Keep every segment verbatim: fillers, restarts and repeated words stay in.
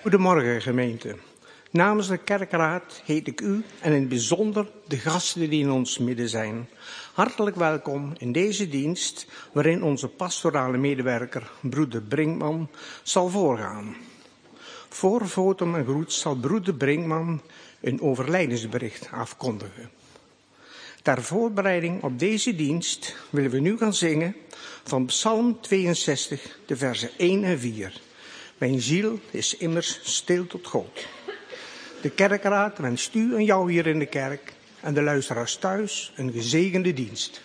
Goedemorgen gemeente. Namens de kerkraad heet ik u en in het bijzonder de gasten die in ons midden zijn hartelijk welkom in deze dienst waarin onze pastorale medewerker broeder Brinkman zal voorgaan. Voor fotum en groet zal broeder Brinkman een overlijdensbericht afkondigen. Ter voorbereiding op deze dienst willen we nu gaan zingen van Psalm tweeënzestig, de versen één en vier. Mijn ziel is immers stil tot God. De kerkraad wenst u en jou hier in de kerk en de luisteraars thuis een gezegende dienst.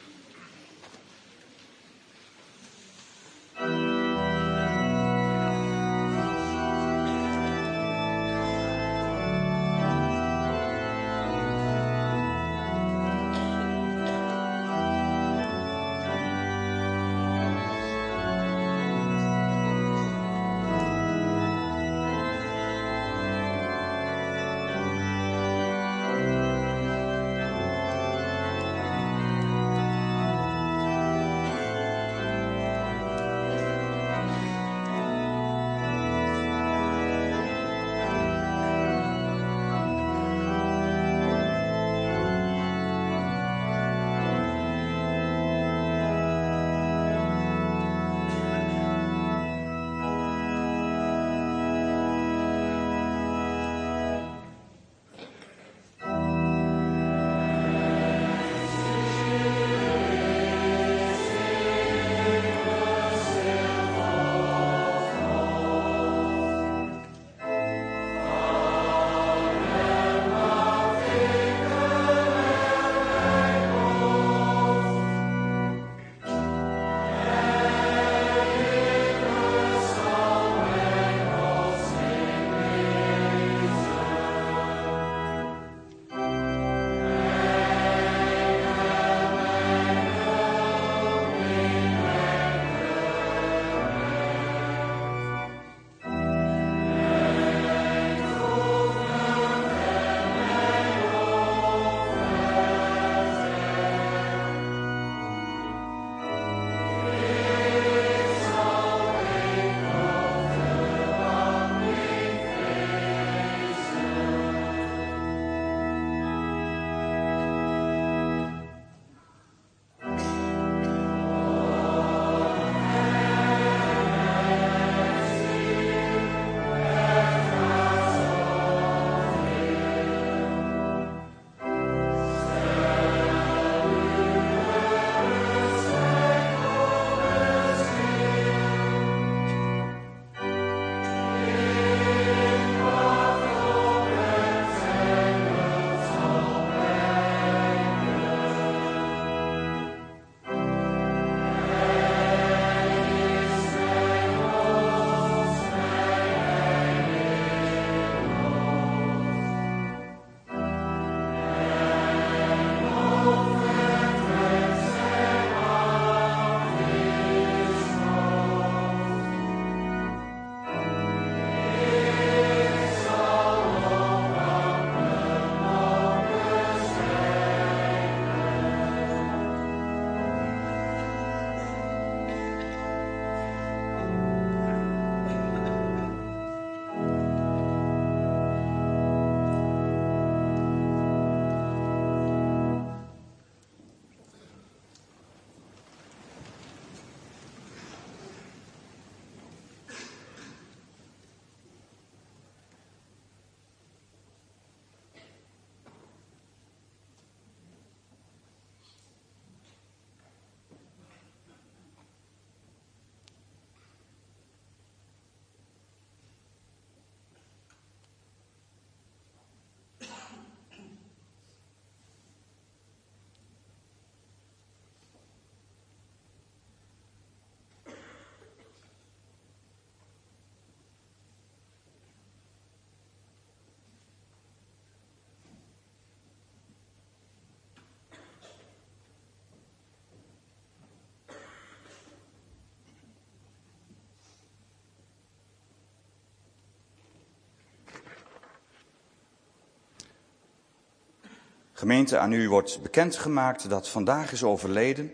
Gemeente, aan u wordt bekendgemaakt dat vandaag is overleden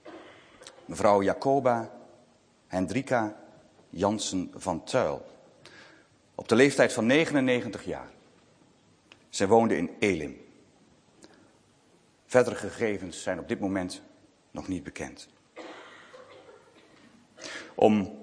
mevrouw Jacoba Hendrika Jansen van Tuil. op de leeftijd van negenennegentig jaar. Zij woonde in Elim. Verdere gegevens zijn op dit moment nog niet bekend. Om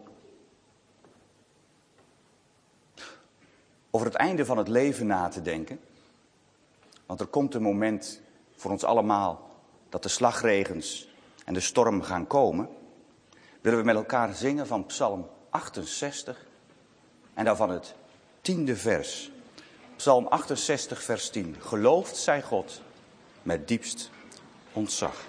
over het einde van het leven na te denken. Want er komt een moment voor ons allemaal dat de slagregens en de storm gaan komen. Willen we met elkaar zingen van Psalm achtenzestig en daarvan het tiende vers. Psalm achtenzestig vers tien. Geloofd zij God met diepst ontzag.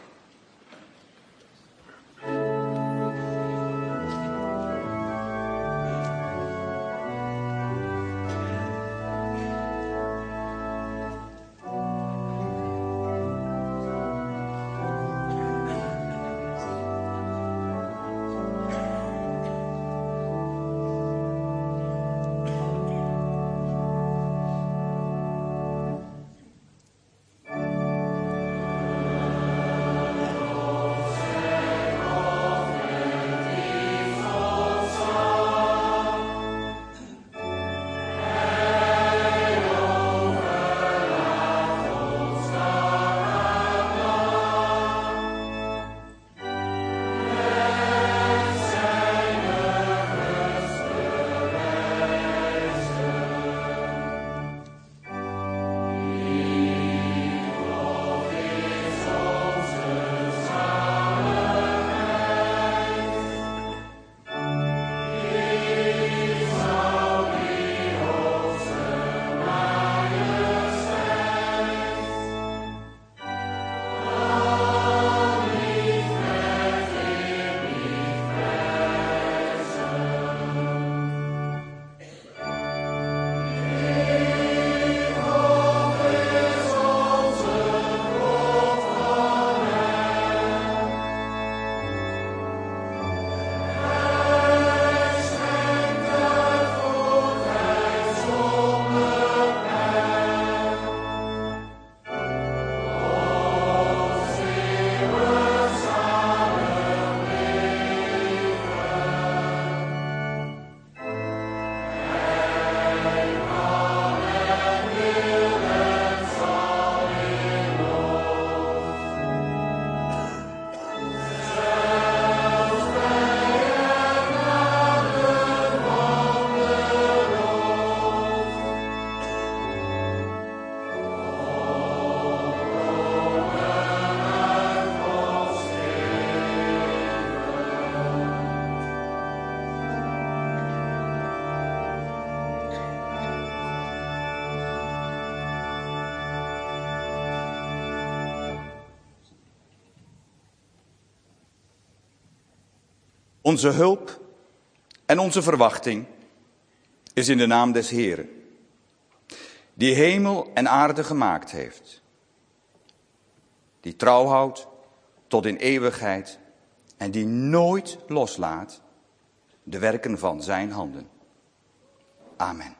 Onze hulp en onze verwachting is in de naam des Heeren, die hemel en aarde gemaakt heeft, die trouw houdt tot in eeuwigheid en die nooit loslaat de werken van zijn handen. Amen.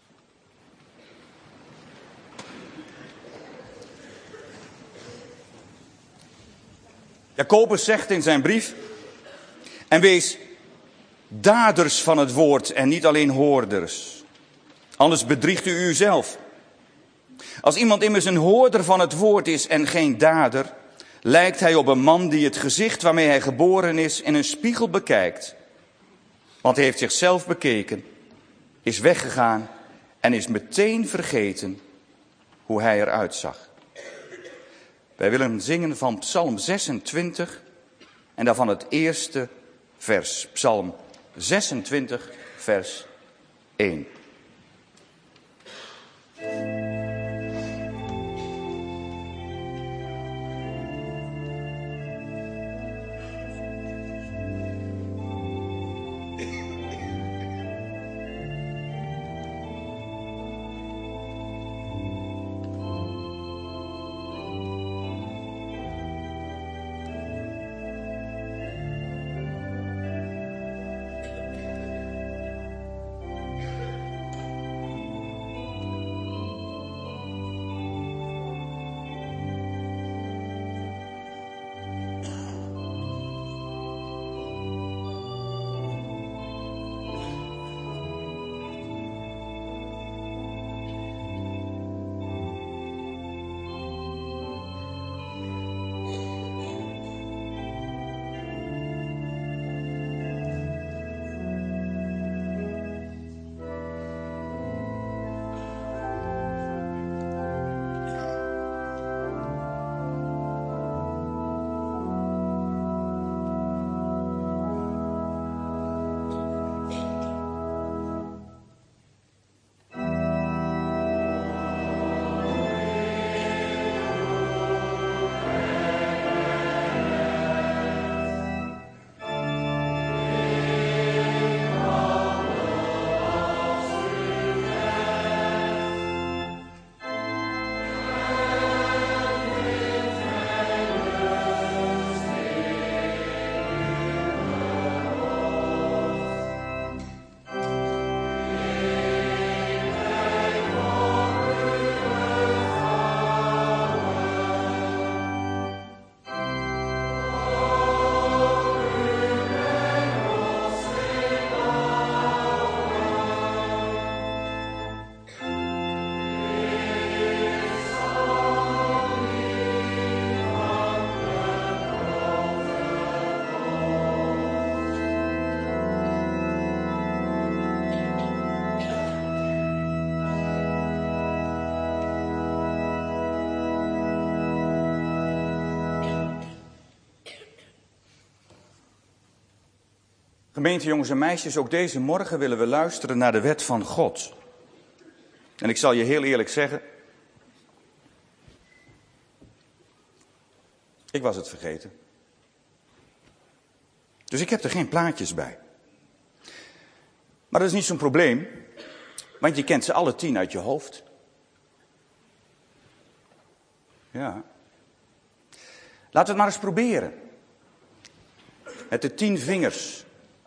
Jacobus zegt in zijn brief: en wees daders van het woord en niet alleen hoorders. Anders bedriegt u uzelf. Als iemand immers een hoorder van het woord is en geen dader, lijkt hij op een man die het gezicht waarmee hij geboren is in een spiegel bekijkt. Want hij heeft zichzelf bekeken, is weggegaan en is meteen vergeten hoe hij eruit zag. Wij willen zingen van Psalm zesentwintig en daarvan het eerste vers. Psalm zesentwintig, vers één. Gemeente, jongens en meisjes, ook deze morgen willen we luisteren naar de wet van God. En ik zal je heel eerlijk zeggen, ik was het vergeten. Dus ik heb er geen plaatjes bij. Maar dat is niet zo'n probleem, want je kent ze alle tien uit je hoofd. Ja. Laten we het maar eens proberen. Met de tien vingers.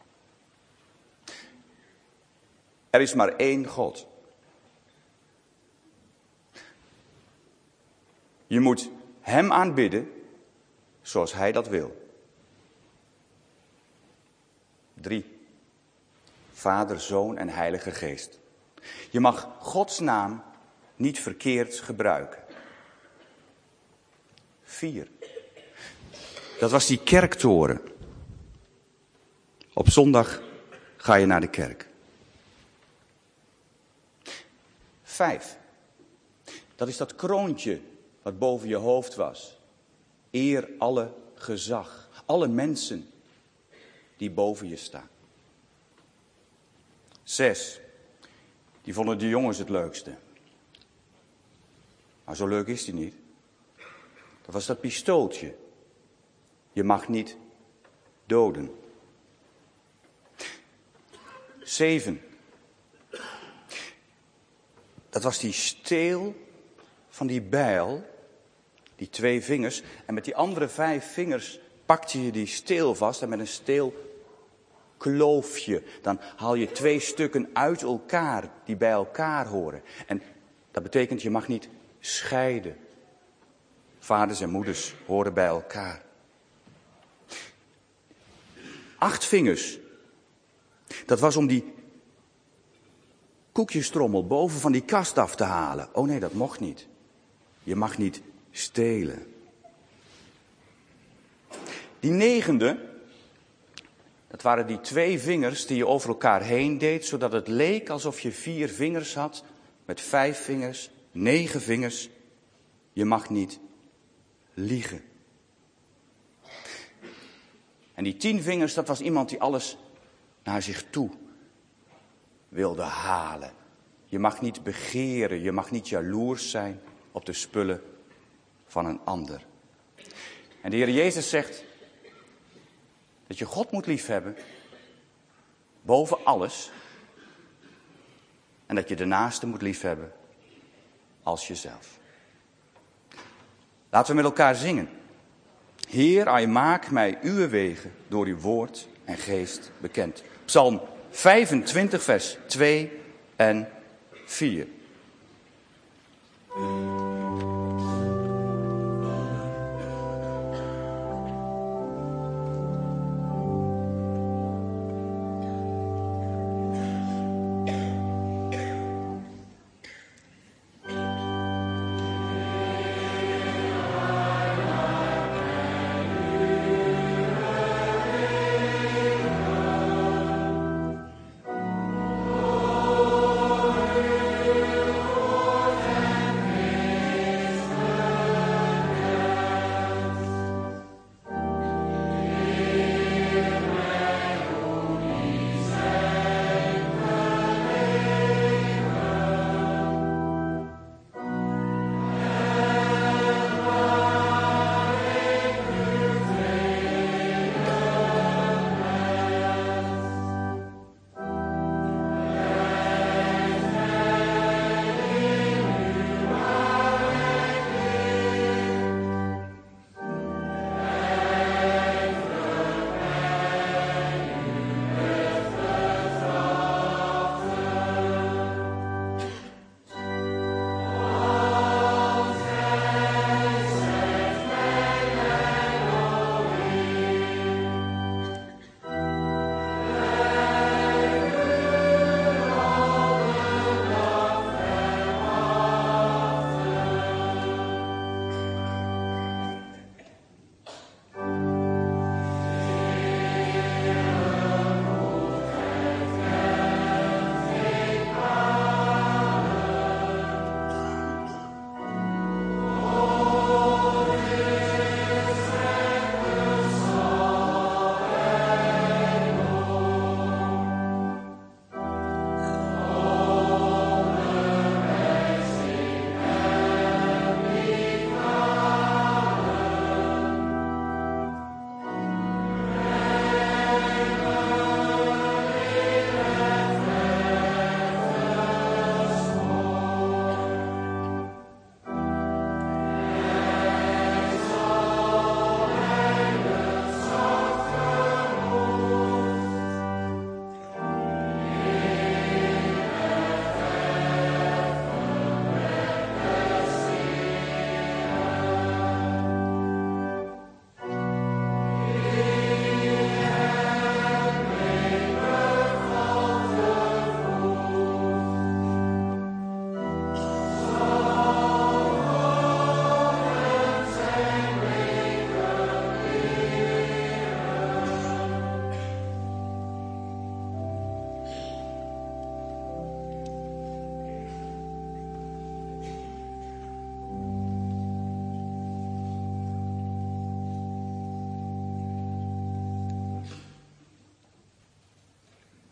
Er is maar één God. Je moet hem aanbidden zoals hij dat wil. Drie. Vader, Zoon en Heilige Geest. Je mag Gods naam niet verkeerd gebruiken. Vier. Dat was die kerktoren. Op zondag ga je naar de kerk. Vijf. Dat is dat kroontje wat boven je hoofd was. Eer alle gezag. Alle mensen die boven je staan. Zes. Die vonden de jongens het leukste. Maar zo leuk is die niet. Dat was dat pistooltje. Je mag niet doden. Zeven. Dat was die steel van die bijl. Die twee vingers. En met die andere vijf vingers pakte je die steel vast. En met een steel kloofje. Dan haal je twee stukken uit elkaar die bij elkaar horen. En dat betekent je mag niet scheiden. Vaders en moeders horen bij elkaar. Acht vingers. Dat was om die koekjestrommel boven van die kast af te halen. Oh nee, dat mocht niet. Je mag niet stelen. Die negende, dat waren die twee vingers die je over elkaar heen deed, zodat het leek alsof je vier vingers had, met vijf vingers, negen vingers. Je mag niet liegen. En die tien vingers, dat was iemand die alles naar zich toe wilde halen. Je mag niet begeren, je mag niet jaloers zijn op de spullen van een ander. En de Heer Jezus zegt dat je God moet liefhebben boven alles. En dat je de naaste moet liefhebben als jezelf. Laten we met elkaar zingen. Heer, ai maak mij uw wegen door uw woord en geest bekend. Psalm vijfentwintig, vers twee en vier.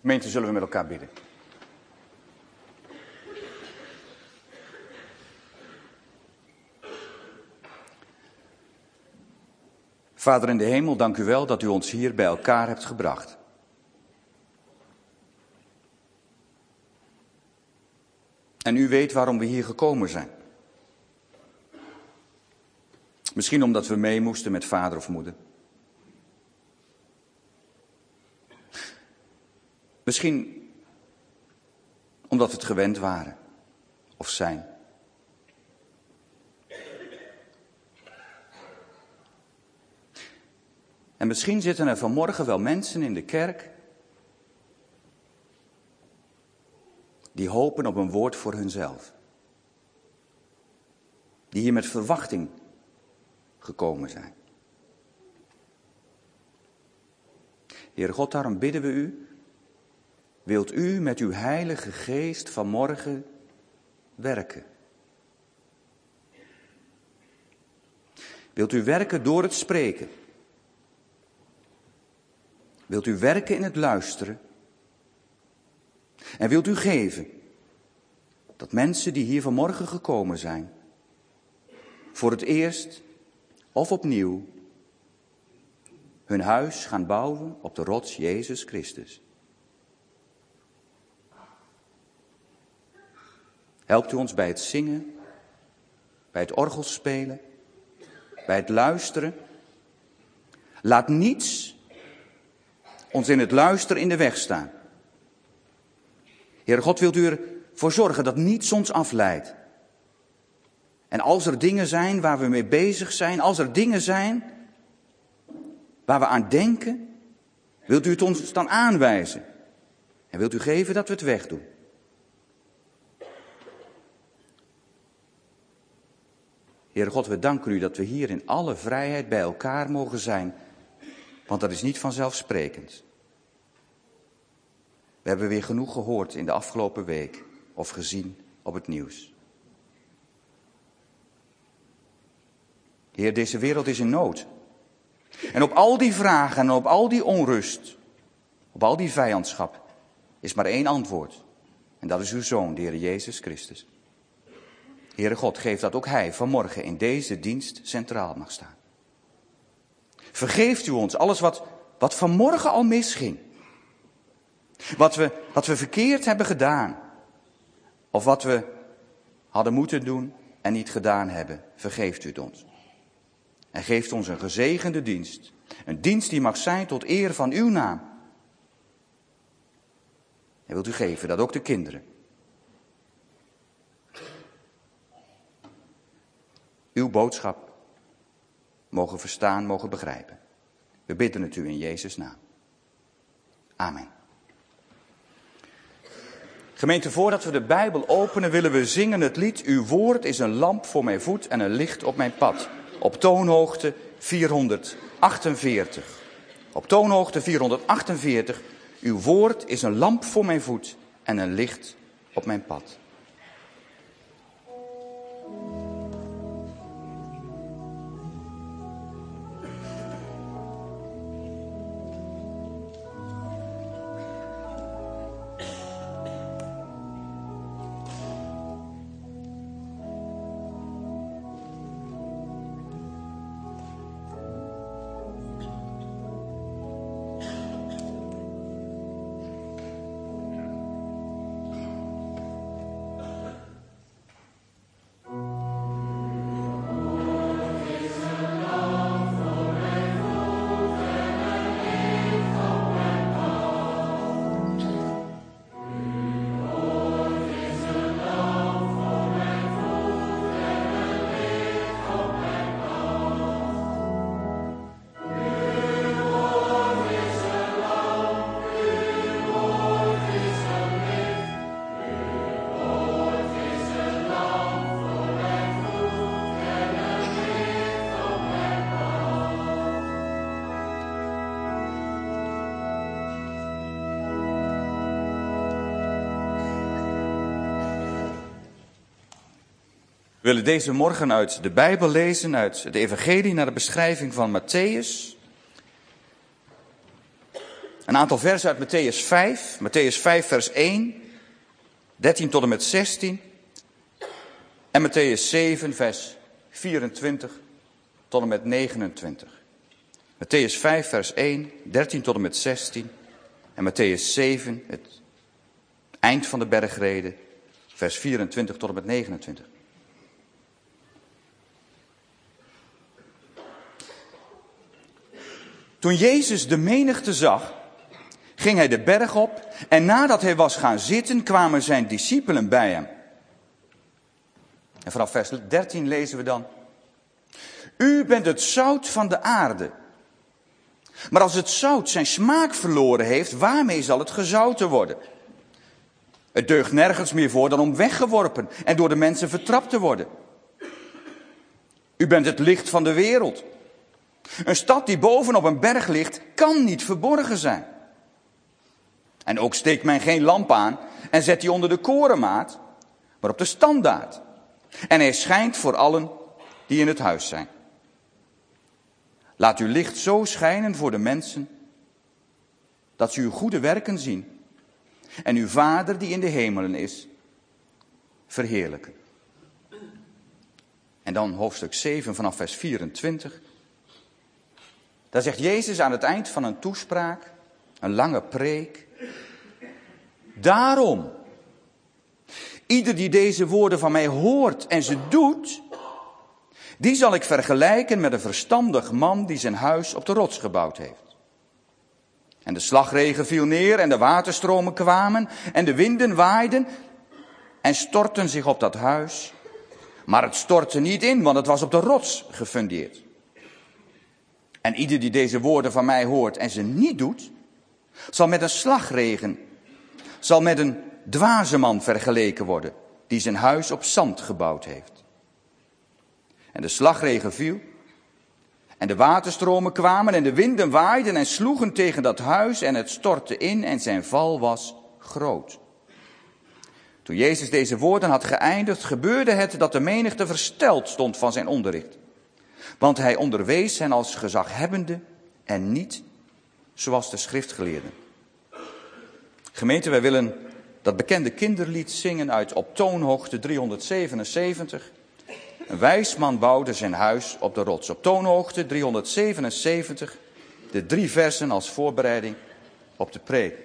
Gemeente, zullen we met elkaar bidden. Vader in de hemel, dank u wel dat u ons hier bij elkaar hebt gebracht. En u weet waarom we hier gekomen zijn. Misschien omdat we mee moesten met vader of moeder. Misschien omdat we het gewend waren of zijn. En misschien zitten er vanmorgen wel mensen in de kerk die hopen op een woord voor hunzelf. Die hier met verwachting gekomen zijn. Heere God, daarom bidden we u, wilt u met uw heilige geest vanmorgen werken? Wilt u werken door het spreken? Wilt u werken in het luisteren? En wilt u geven dat mensen die hier vanmorgen gekomen zijn, voor het eerst of opnieuw hun huis gaan bouwen op de rots Jezus Christus? Helpt u ons bij het zingen, bij het orgelspelen, bij het luisteren. Laat niets ons in het luisteren in de weg staan. Heere God, wilt u ervoor zorgen dat niets ons afleidt. En als er dingen zijn waar we mee bezig zijn, als er dingen zijn waar we aan denken, wilt u het ons dan aanwijzen. En wilt u geven dat we het wegdoen. Heere God, we danken u dat we hier in alle vrijheid bij elkaar mogen zijn. Want dat is niet vanzelfsprekend. We hebben weer genoeg gehoord in de afgelopen week of gezien op het nieuws. Heer, deze wereld is in nood. En op al die vragen en op al die onrust, op al die vijandschap, is maar één antwoord. En dat is uw Zoon, de Heer Jezus Christus. Heere God, geef dat ook Hij vanmorgen in deze dienst centraal mag staan. Vergeeft u ons alles wat, wat vanmorgen al misging. Wat we, wat we verkeerd hebben gedaan. Of wat we hadden moeten doen en niet gedaan hebben. Vergeeft u het ons. En geeft ons een gezegende dienst. Een dienst die mag zijn tot eer van uw naam. En wilt u geven dat ook de kinderen uw boodschap mogen verstaan, mogen begrijpen. We bidden het u in Jezus' naam. Amen. Gemeente, voordat we de Bijbel openen, willen we zingen het lied Uw woord is een lamp voor mijn voet en een licht op mijn pad. Op toonhoogte vierhonderdachtenveertig. Op toonhoogte vierhonderdachtenveertig. Uw woord is een lamp voor mijn voet en een licht op mijn pad. We willen deze morgen uit de Bijbel lezen, uit het Evangelie naar de beschrijving van Mattheüs. Een aantal versen uit Mattheüs vijf. Mattheüs vijf vers één, dertien tot en met zestien. En Mattheüs zeven vers vierentwintig tot en met negenentwintig. Mattheüs vijf vers één, dertien tot en met zestien. En Mattheüs zeven, het eind van de bergrede, vers vierentwintig tot en met negenentwintig. Toen Jezus de menigte zag, ging hij de berg op en nadat hij was gaan zitten, kwamen zijn discipelen bij hem. En vanaf vers dertien lezen we dan: U bent het zout van de aarde. Maar als het zout zijn smaak verloren heeft, waarmee zal het gezouten worden? Het deugt nergens meer voor dan om weggeworpen en door de mensen vertrapt te worden. U bent het licht van de wereld. Een stad die bovenop een berg ligt, kan niet verborgen zijn. En ook steekt men geen lamp aan en zet die onder de korenmaat, maar op de standaard. En hij schijnt voor allen die in het huis zijn. Laat uw licht zo schijnen voor de mensen, dat ze uw goede werken zien en uw Vader die in de hemelen is, verheerlijken. En dan hoofdstuk zeven vanaf vers vierentwintig. Daar zegt Jezus aan het eind van een toespraak, een lange preek: Daarom, ieder die deze woorden van mij hoort en ze doet, die zal ik vergelijken met een verstandig man die zijn huis op de rots gebouwd heeft. En de slagregen viel neer en de waterstromen kwamen en de winden waaiden en stortten zich op dat huis. Maar het stortte niet in, want het was op de rots gefundeerd. En ieder die deze woorden van mij hoort en ze niet doet, zal met een slagregen, zal met een dwaze man vergeleken worden, die zijn huis op zand gebouwd heeft. En de slagregen viel, en de waterstromen kwamen, en de winden waaiden en sloegen tegen dat huis, en het stortte in, en zijn val was groot. Toen Jezus deze woorden had geëindigd, gebeurde het dat de menigte versteld stond van zijn onderricht. Want hij onderwees hen als gezaghebbende en niet zoals de schriftgeleerden. Gemeente, wij willen dat bekende kinderlied zingen uit op toonhoogte driehonderdzevenenzeventig. Een wijs man bouwde zijn huis op de rots. Op toonhoogte driehonderdzevenenzeventig, de drie versen als voorbereiding op de preek.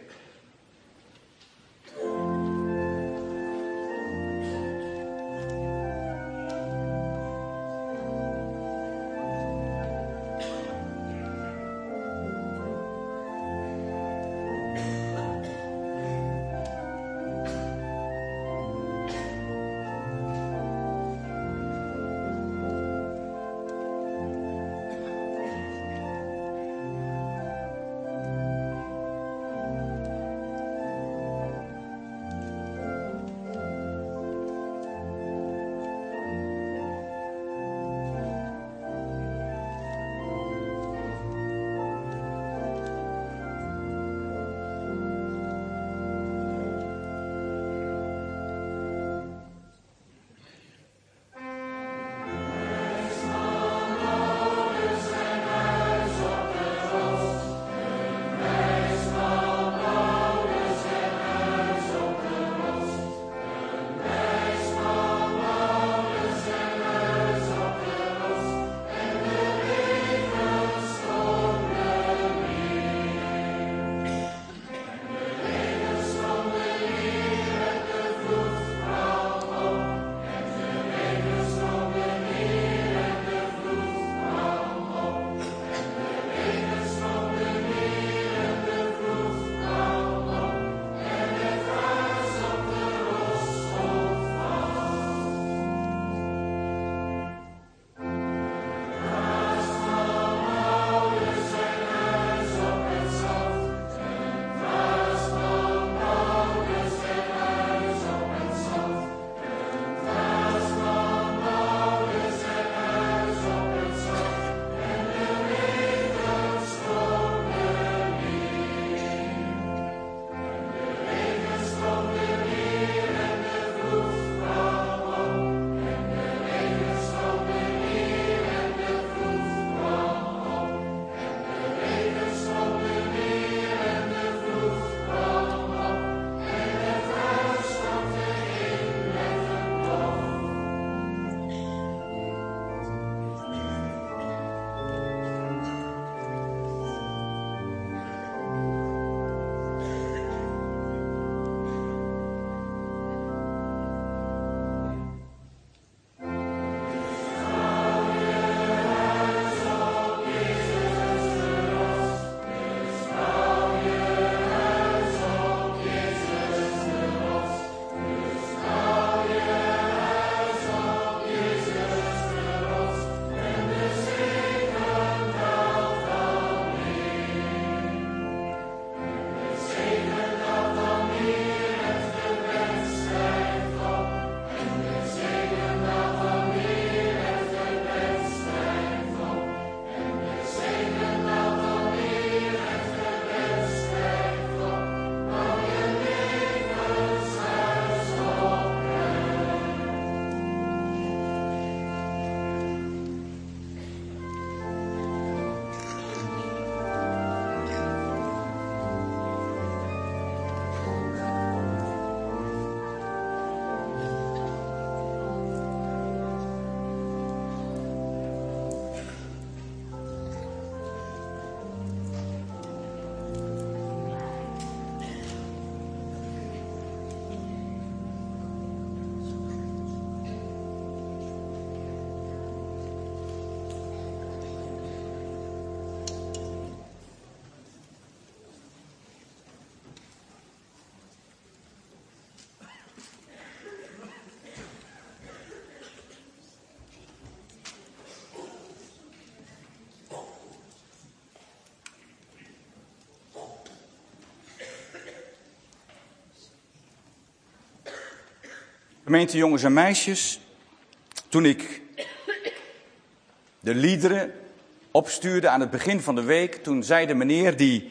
Gemeente jongens en meisjes, toen ik de liederen opstuurde aan het begin van de week, toen zei de meneer die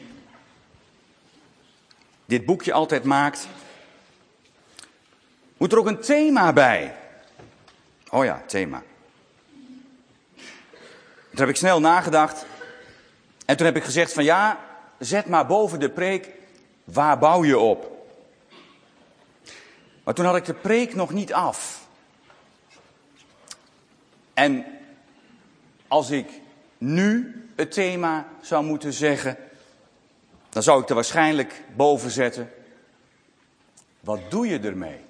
dit boekje altijd maakt, moet er ook een thema bij. Oh ja, thema. Toen heb ik snel nagedacht en toen heb ik gezegd van ja, zet maar boven de preek, waar bouw je op? Maar toen had ik de preek nog niet af. En als ik nu het thema zou moeten zeggen, dan zou ik er waarschijnlijk boven zetten, wat doe je ermee?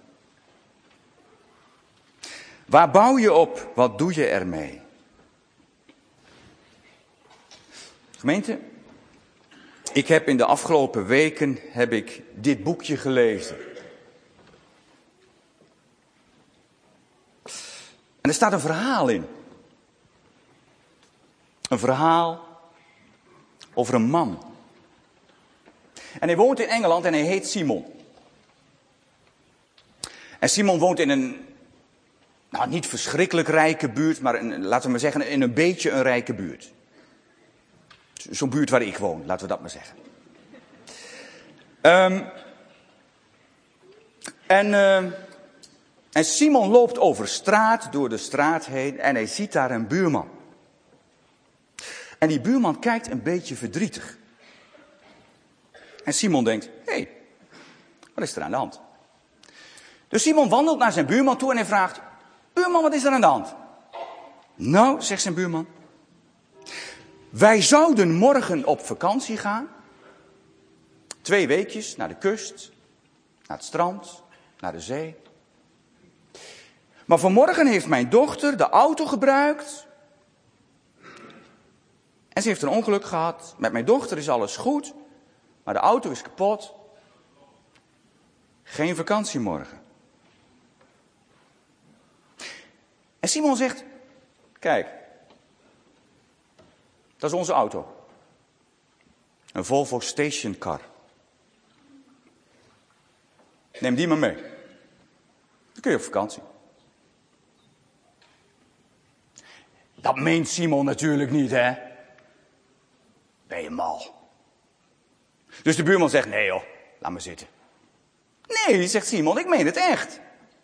Waar bouw je op? Wat doe je ermee? Gemeente, ik heb in de afgelopen weken heb ik dit boekje gelezen. En er staat een verhaal in. Een verhaal over een man. En hij woont in Engeland en hij heet Simon. En Simon woont in een, nou niet verschrikkelijk rijke buurt, maar een, laten we maar zeggen in een beetje een rijke buurt. Zo'n buurt waar ik woon, laten we dat maar zeggen. Um, en, uh, en Simon loopt over straat, door de straat heen en hij ziet daar een buurman. En die buurman kijkt een beetje verdrietig. En Simon denkt, hé, hey, wat is er aan de hand? Dus Simon wandelt naar zijn buurman toe en hij vraagt, buurman, wat is er aan de hand? Nou, zegt zijn buurman, wij zouden morgen op vakantie gaan. Twee weekjes naar de kust, naar het strand, naar de zee. Maar vanmorgen heeft mijn dochter de auto gebruikt. En ze heeft een ongeluk gehad. Met mijn dochter is alles goed. Maar de auto is kapot. Geen vakantie morgen. En Simon zegt, kijk. Dat is onze auto. Een Volvo stationcar. Neem die maar mee. Dan kun je op vakantie. Dat meent Simon natuurlijk niet, hè? Ben je mal? Dus de buurman zegt, nee joh, laat maar zitten. Nee, zegt Simon, ik meen het echt.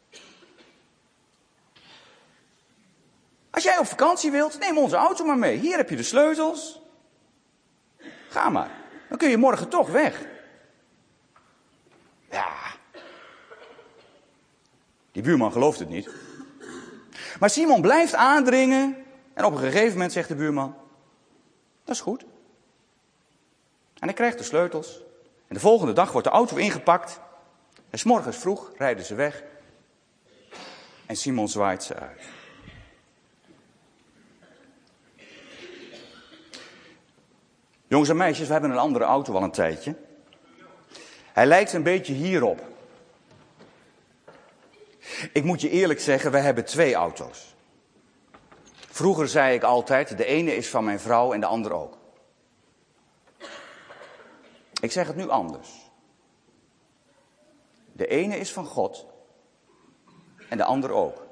Als jij op vakantie wilt, neem onze auto maar mee. Hier heb je de sleutels. Ga maar. Dan kun je morgen toch weg. Ja. Die buurman gelooft het niet. Maar Simon blijft aandringen. En op een gegeven moment zegt de buurman, dat is goed. En hij krijgt de sleutels. En de volgende dag wordt de auto ingepakt. En 's morgens vroeg rijden ze weg. En Simon zwaait ze uit. Jongens en meisjes, we hebben een andere auto al een tijdje. Hij lijkt een beetje hierop. Ik moet je eerlijk zeggen, wij hebben twee auto's. Vroeger zei ik altijd, de ene is van mijn vrouw en de andere ook. Ik zeg het nu anders. De ene is van God en de andere ook.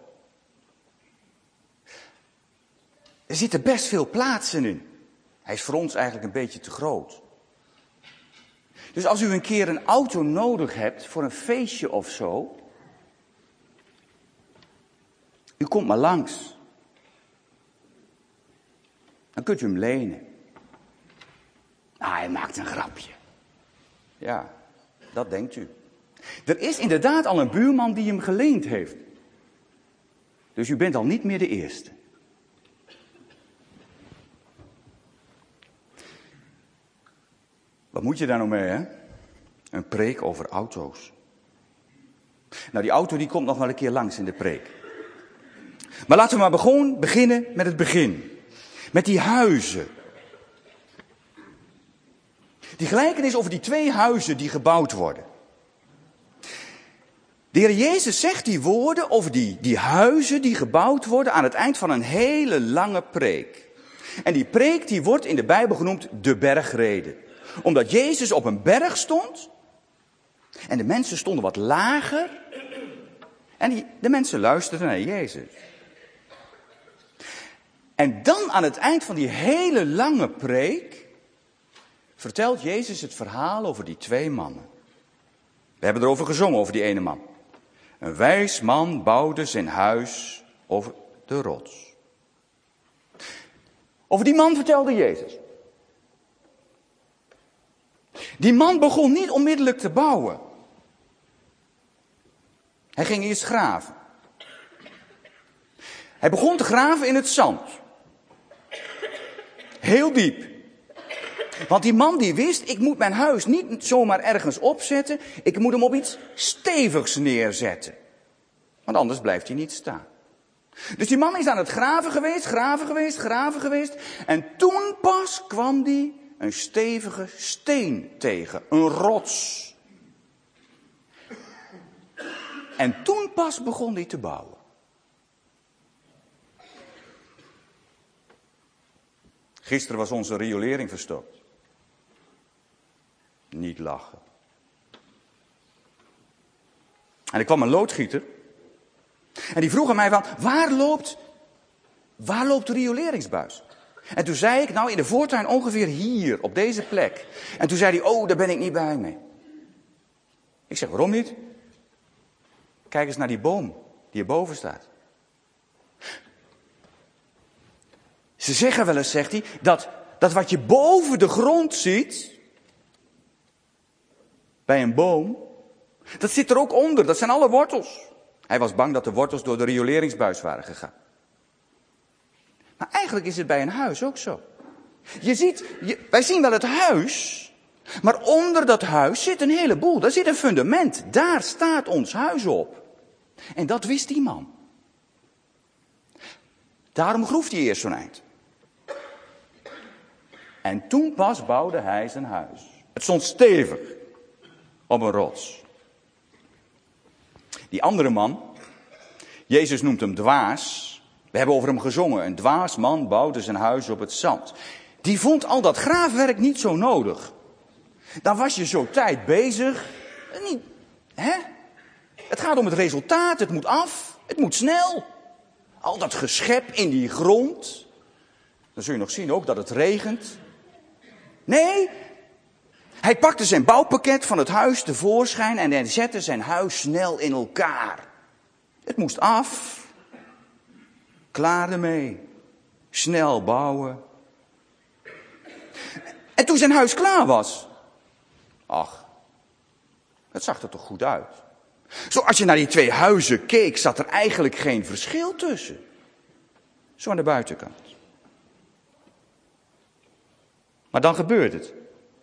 Er zitten best veel plaatsen in. Hij is voor ons eigenlijk een beetje te groot. Dus als u een keer een auto nodig hebt voor een feestje of zo, u komt maar langs. Dan kunt u hem lenen. Ah, hij maakt een grapje. Ja, dat denkt u. Er is inderdaad al een buurman die hem geleend heeft. Dus u bent al niet meer de eerste. Wat moet je daar nou mee, hè? Een preek over auto's. Nou, die auto die komt nog wel een keer langs in de preek. Maar laten we maar gewoon beginnen met het begin. Met die huizen. Die gelijkenis over die twee huizen die gebouwd worden. De Heer Jezus zegt die woorden over die, die huizen die gebouwd worden aan het eind van een hele lange preek. En die preek die wordt in de Bijbel genoemd de bergrede. Omdat Jezus op een berg stond en de mensen stonden wat lager. En die, de mensen luisterden naar Jezus. En dan aan het eind van die hele lange preek vertelt Jezus het verhaal over die twee mannen. We hebben erover gezongen, over die ene man. Een wijs man bouwde zijn huis over de rots. Over die man vertelde Jezus. Die man begon niet onmiddellijk te bouwen. Hij ging eerst graven. Hij begon te graven in het zand. Heel diep. Want die man die wist, ik moet mijn huis niet zomaar ergens opzetten. Ik moet hem op iets stevigs neerzetten. Want anders blijft hij niet staan. Dus die man is aan het graven geweest, graven geweest, graven geweest. En toen pas kwam hij een stevige steen tegen. Een rots. En toen pas begon hij te bouwen. Gisteren was onze riolering verstopt. Niet lachen. En er kwam een loodgieter. En die vroeg aan mij van, waar loopt, waar loopt de rioleringsbuis? En toen zei ik, nou in de voortuin ongeveer hier, op deze plek. En toen zei hij, oh, daar ben ik niet bij mee. Ik zeg, waarom niet? Kijk eens naar die boom die erboven staat. Ze zeggen wel eens, zegt hij, dat, dat wat je boven de grond ziet, bij een boom, dat zit er ook onder, dat zijn alle wortels. Hij was bang dat de wortels door de rioleringsbuis waren gegaan. Maar eigenlijk is het bij een huis ook zo. Je ziet, je, wij zien wel het huis, maar onder dat huis zit een heleboel. Daar zit een fundament, daar staat ons huis op. En dat wist die man. Daarom groef hij eerst zo'n eind. En toen pas bouwde hij zijn huis. Het stond stevig op een rots. Die andere man, Jezus noemt hem dwaas. We hebben over hem gezongen. Een dwaas man bouwde zijn huis op het zand. Die vond al dat graafwerk niet zo nodig. Dan was je zo tijd bezig. Niet, hè? Het gaat om het resultaat, het moet af, het moet snel. Al dat geschep in die grond. Dan zul je nog zien ook dat het regent. Nee, hij pakte zijn bouwpakket van het huis tevoorschijn en hij zette zijn huis snel in elkaar. Het moest af. Klaar ermee. Snel bouwen. En toen zijn huis klaar was. Ach, het zag er toch goed uit. Zoals je naar die twee huizen keek, zat er eigenlijk geen verschil tussen. Zo aan de buitenkant. Maar dan gebeurt het.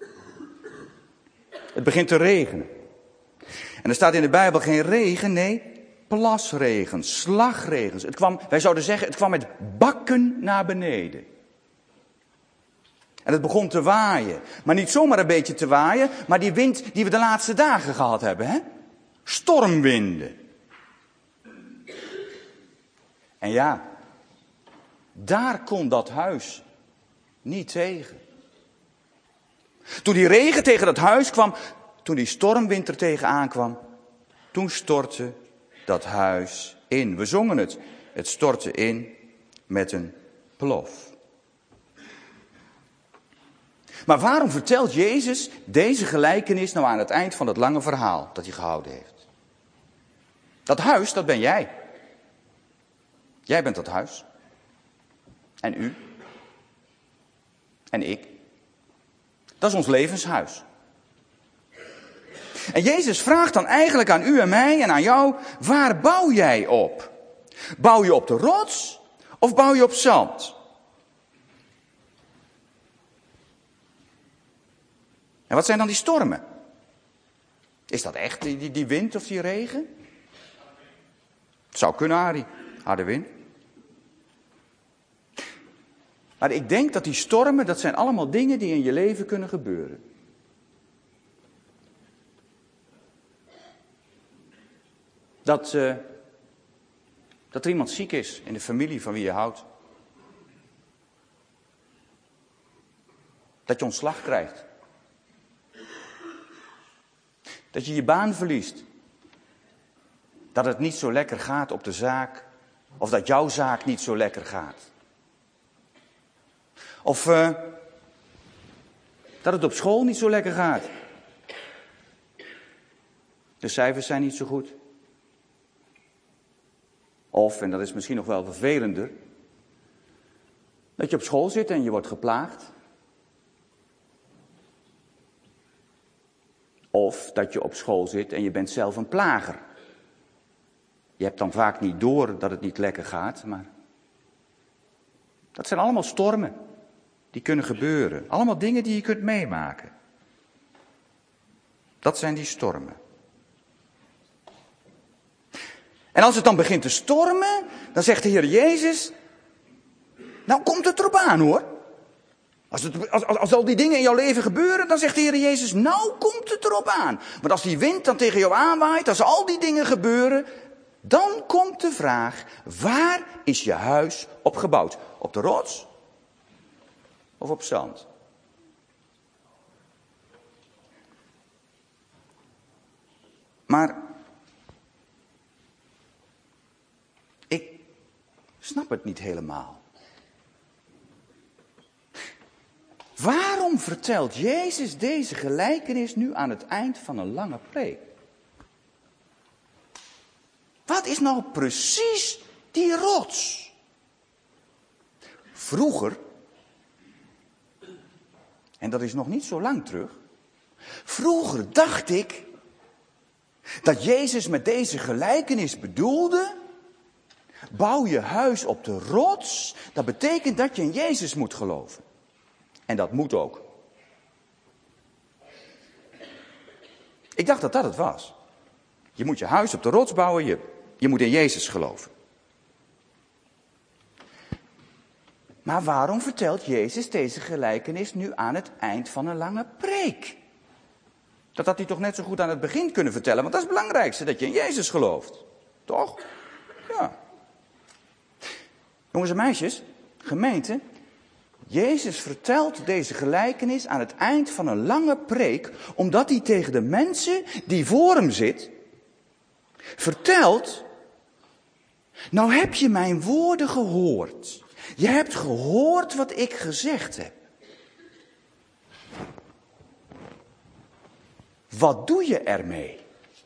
Het begint te regenen. En er staat in de Bijbel geen regen, nee, plasregen, slagregens. Het kwam, wij zouden zeggen, het kwam met bakken naar beneden. En het begon te waaien. Maar niet zomaar een beetje te waaien, maar die wind die we de laatste dagen gehad hebben, hè? Stormwinden. En ja, daar kon dat huis niet tegen. Toen die regen tegen dat huis kwam, toen die stormwind er tegenaan kwam, toen stortte dat huis in. We zongen het. Het stortte in met een plof. Maar waarom vertelt Jezus deze gelijkenis nou aan het eind van het lange verhaal dat hij gehouden heeft? Dat huis, dat ben jij. Jij bent dat huis. En u. En ik. Dat is ons levenshuis. En Jezus vraagt dan eigenlijk aan u en mij en aan jou, waar bouw jij op? Bouw je op de rots of bouw je op zand? En wat zijn dan die stormen? Is dat echt die, die, die wind of die regen? Het zou kunnen, Arie. Harde wind. Maar ik denk dat die stormen, dat zijn allemaal dingen die in je leven kunnen gebeuren. Dat, uh, dat er iemand ziek is in de familie van wie je houdt. Dat je ontslag krijgt. Dat je je baan verliest. dat het niet zo lekker gaat op de zaak, of dat jouw zaak niet zo lekker gaat. Of uh, dat het op school niet zo lekker gaat. De cijfers zijn niet zo goed. Of, en dat is misschien nog wel vervelender, dat je op school zit en je wordt geplaagd. Of dat je op school zit en je bent zelf een plager. Je hebt dan vaak niet door dat het niet lekker gaat, maar dat zijn allemaal stormen die kunnen gebeuren. Allemaal dingen die je kunt meemaken. Dat zijn die stormen. En als het dan begint te stormen, dan zegt de Heer Jezus, nou komt het erop aan hoor. Als, het, als, als al die dingen in jouw leven gebeuren, dan zegt de Heer Jezus, nou komt het erop aan. Want als die wind dan tegen jou aanwaait, als al die dingen gebeuren, dan komt de vraag, waar is je huis op gebouwd? Op de rots of op zand? Maar ik snap het niet helemaal. Waarom vertelt Jezus deze gelijkenis nu aan het eind van een lange preek? Wat is nou precies die rots? Vroeger, en dat is nog niet zo lang terug, vroeger dacht ik dat Jezus met deze gelijkenis bedoelde, bouw je huis op de rots, dat betekent dat je in Jezus moet geloven. En dat moet ook. Ik dacht dat dat het was. Je moet je huis op de rots bouwen, je, je moet in Jezus geloven. Maar waarom vertelt Jezus deze gelijkenis nu aan het eind van een lange preek? Dat had hij toch net zo goed aan het begin kunnen vertellen, want dat is het belangrijkste, dat je in Jezus gelooft. Toch? Ja. Jongens en meisjes, gemeente, Jezus vertelt deze gelijkenis aan het eind van een lange preek, omdat hij tegen de mensen die voor hem zit, vertelt, nou heb je mijn woorden gehoord. Je hebt gehoord wat ik gezegd heb. Wat doe je ermee?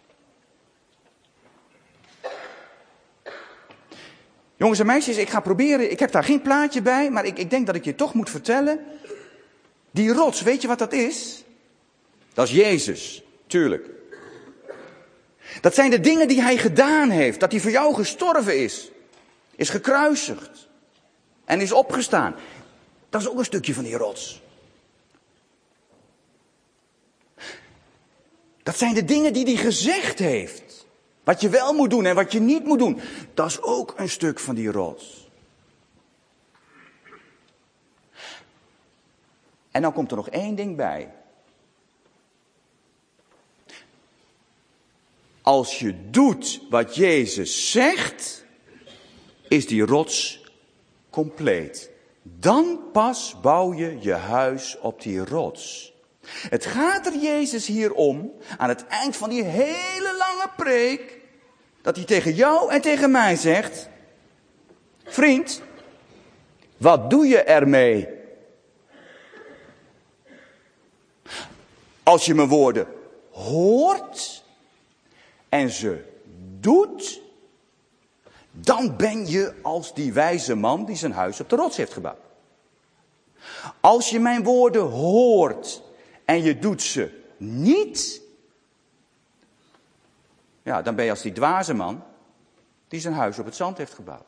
Jongens en meisjes, ik ga proberen, ik heb daar geen plaatje bij, maar ik, ik denk dat ik je toch moet vertellen. Die rots, weet je wat dat is? Dat is Jezus, tuurlijk. Dat zijn de dingen die hij gedaan heeft, dat hij voor jou gestorven is, is gekruisigd en is opgestaan. Dat is ook een stukje van die rots. Dat zijn de dingen die hij gezegd heeft. Wat je wel moet doen en wat je niet moet doen. Dat is ook een stuk van die rots. En dan komt er nog één ding bij. Als je doet wat Jezus zegt, is die rots compleet. Dan pas bouw je je huis op die rots. Het gaat er Jezus hier om, aan het eind van die hele lange preek, dat hij tegen jou en tegen mij zegt, vriend, wat doe je ermee? Als je mijn woorden hoort en ze doet, dan ben je als die wijze man die zijn huis op de rots heeft gebouwd. Als je mijn woorden hoort en je doet ze niet, ja, dan ben je als die dwaze man die zijn huis op het zand heeft gebouwd.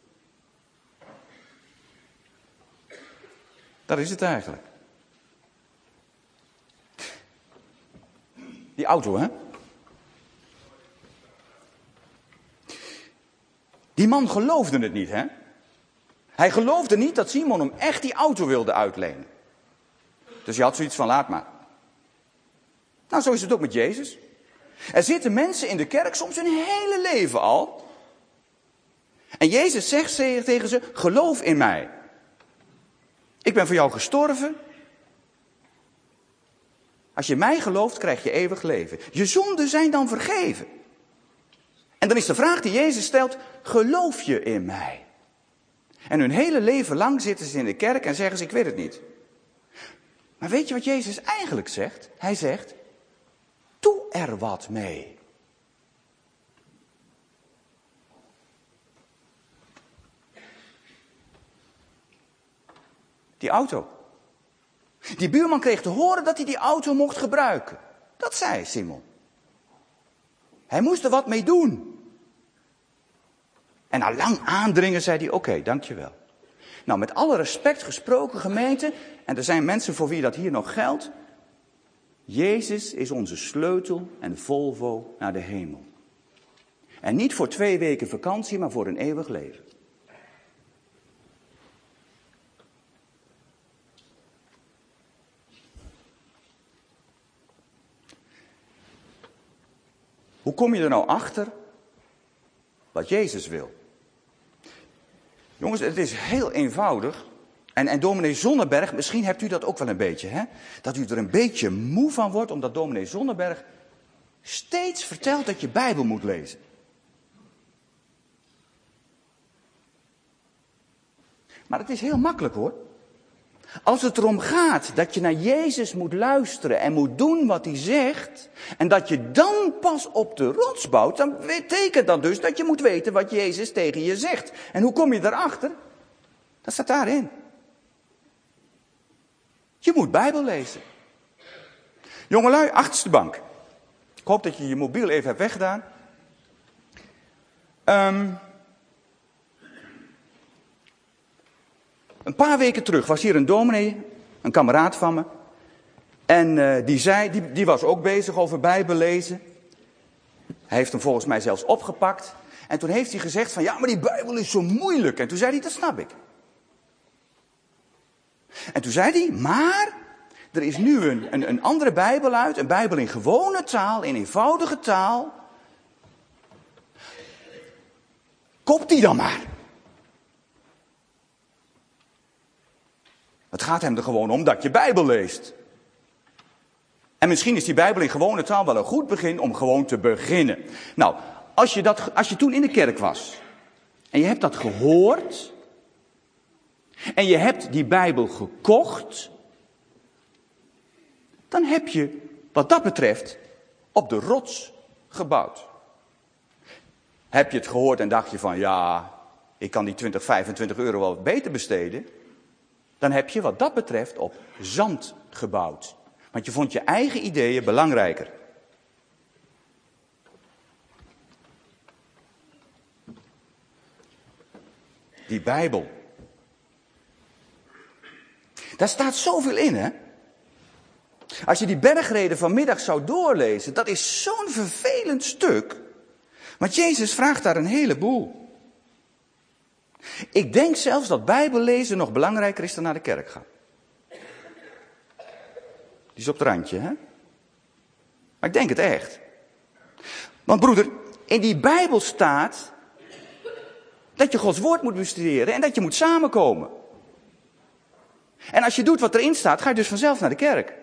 Dat is het eigenlijk. Die auto, hè? Die man geloofde het niet, hè? Hij geloofde niet dat Simon hem echt die auto wilde uitlenen. Dus je had zoiets van, laat maar. Nou, zo is het ook met Jezus. Er zitten mensen in de kerk soms hun hele leven al. En Jezus zegt tegen ze, geloof in mij. Ik ben voor jou gestorven. Als je mij gelooft, krijg je eeuwig leven. Je zonden zijn dan vergeven. En dan is de vraag die Jezus stelt, geloof je in mij? En hun hele leven lang zitten ze in de kerk en zeggen ze, ik weet het niet. Maar weet je wat Jezus eigenlijk zegt? Hij zegt, doe er wat mee. Die auto. Die buurman kreeg te horen dat hij die auto mocht gebruiken. Dat zei Simon. Hij moest er wat mee doen. En na lang aandringen zei hij, oké, okay, dankjewel. Nou, met alle respect gesproken gemeente, en er zijn mensen voor wie dat hier nog geldt. Jezus is onze sleutel en Volvo naar de hemel. En niet voor twee weken vakantie, maar voor een eeuwig leven. Hoe kom je er nou achter wat Jezus wil? Jongens, het is heel eenvoudig. En, en dominee Zonneberg, misschien hebt u dat ook wel een beetje, hè? Dat u er een beetje moe van wordt, omdat dominee Zonneberg steeds vertelt dat je Bijbel moet lezen. Maar het is heel makkelijk, hoor. Als het erom gaat dat je naar Jezus moet luisteren en moet doen wat hij zegt, en dat je dan pas op de rots bouwt, dan betekent dat dus dat je moet weten wat Jezus tegen je zegt. En hoe kom je daarachter? Dat staat daarin. Je moet Bijbel lezen. Jongelui, achterste bank. Ik hoop dat je je mobiel even hebt weggedaan. Um, een paar weken terug was hier een dominee, een kameraad van me. En uh, die zei, die, die was ook bezig over Bijbel lezen. Hij heeft hem volgens mij zelfs opgepakt. En toen heeft hij gezegd van, ja, maar die Bijbel is zo moeilijk. En toen zei hij, dat snap ik. En toen zei hij, maar er is nu een, een, een andere Bijbel uit. Een Bijbel in gewone taal, in eenvoudige taal. Koop die dan maar. Het gaat hem er gewoon om dat je Bijbel leest. En misschien is die Bijbel in gewone taal wel een goed begin om gewoon te beginnen. Nou, als je, dat, als je toen in de kerk was en je hebt dat gehoord en je hebt die Bijbel gekocht, dan heb je wat dat betreft op de rots gebouwd. Heb je het gehoord en dacht je van ja, ik kan die twintig, vijfentwintig euro wel beter besteden, dan heb je wat dat betreft op zand gebouwd. Want je vond je eigen ideeën belangrijker. Die Bijbel. Daar staat zoveel in, hè? Als je die bergreden vanmiddag zou doorlezen, dat is zo'n vervelend stuk. Want Jezus vraagt daar een heleboel. Ik denk zelfs dat Bijbellezen nog belangrijker is dan naar de kerk gaan. Die is op het randje, hè? Maar ik denk het echt. Want broeder, in die Bijbel staat dat je Gods woord moet bestuderen en dat je moet samenkomen. En als je doet wat erin staat, ga je dus vanzelf naar de kerk.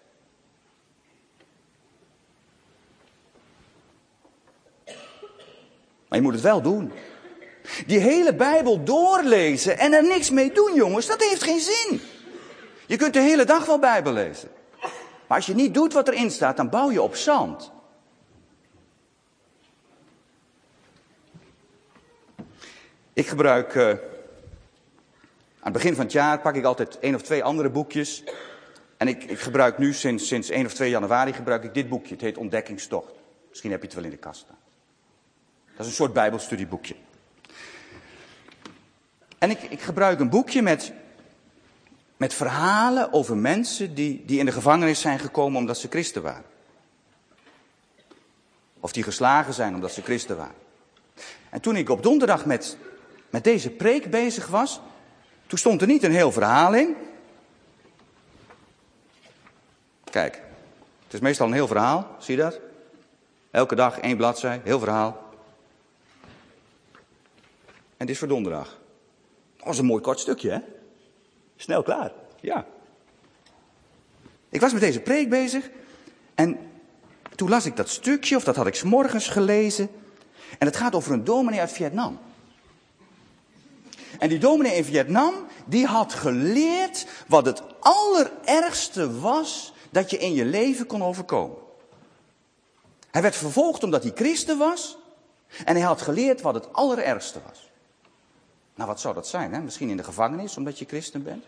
Maar je moet het wel doen. Die hele Bijbel doorlezen en er niks mee doen, jongens, dat heeft geen zin. Je kunt de hele dag wel Bijbel lezen. Maar als je niet doet wat erin staat, dan bouw je op zand. Ik gebruik, uh, aan het begin van het jaar pak ik altijd één of twee andere boekjes. En ik, ik gebruik nu, sinds, sinds één of twee januari, gebruik ik dit boekje. Het heet Ontdekkingstocht. Misschien heb je het wel in de kast staan. Dat is een soort bijbelstudieboekje. En ik, ik gebruik een boekje met, met verhalen over mensen die, die in de gevangenis zijn gekomen omdat ze christen waren. Of die geslagen zijn omdat ze christen waren. En toen ik op donderdag met, met deze preek bezig was, toen stond er niet een heel verhaal in. Kijk, het is meestal een heel verhaal, zie je dat? Elke dag één bladzij, heel verhaal. En dit is voor donderdag. Dat was een mooi kort stukje, hè? Snel klaar, ja. Ik was met deze preek bezig en toen las ik dat stukje, of dat had ik 's morgens gelezen. En het gaat over een dominee uit Vietnam. En die dominee in Vietnam, die had geleerd wat het allerergste was dat je in je leven kon overkomen. Hij werd vervolgd omdat hij christen was. En hij had geleerd wat het allerergste was. Nou, wat zou dat zijn? Hè? Misschien in de gevangenis, omdat je christen bent.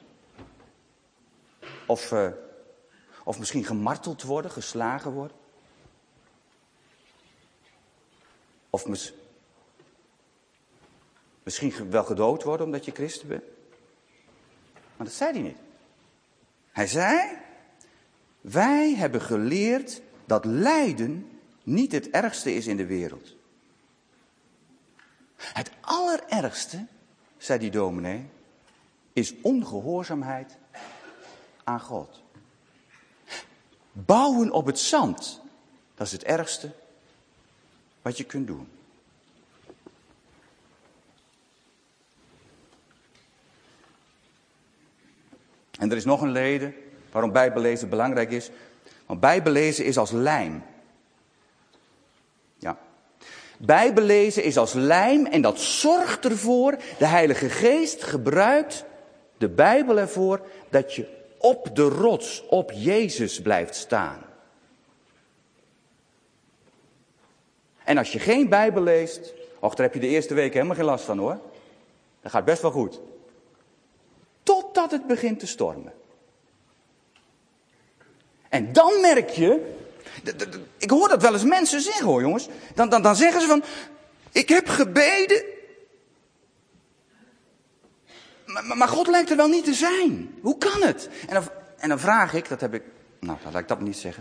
Of, uh, of misschien gemarteld worden, geslagen worden. Of mis, misschien wel gedood worden omdat je christen bent. Maar dat zei hij niet. Hij zei, wij hebben geleerd dat lijden niet het ergste is in de wereld. Het allerergste, zei die dominee, is ongehoorzaamheid aan God. Bouwen op het zand, dat is het ergste wat je kunt doen. En er is nog een reden waarom Bijbellezen belangrijk is. Want Bijbellezen is als lijm. Ja. Bijbellezen is als lijm en dat zorgt ervoor, de Heilige Geest gebruikt de Bijbel ervoor, dat je op de rots, op Jezus blijft staan. En als je geen Bijbel leest, och, daar heb je de eerste weken helemaal geen last van hoor. Dat gaat best wel goed. Totdat het begint te stormen. En dan merk je, ik hoor dat wel eens mensen zeggen hoor jongens. Dan, dan, dan zeggen ze van, ik heb gebeden. Maar, maar God lijkt er wel niet te zijn. Hoe kan het? En dan, en dan vraag ik, dat heb ik, nou dan laat ik dat niet zeggen.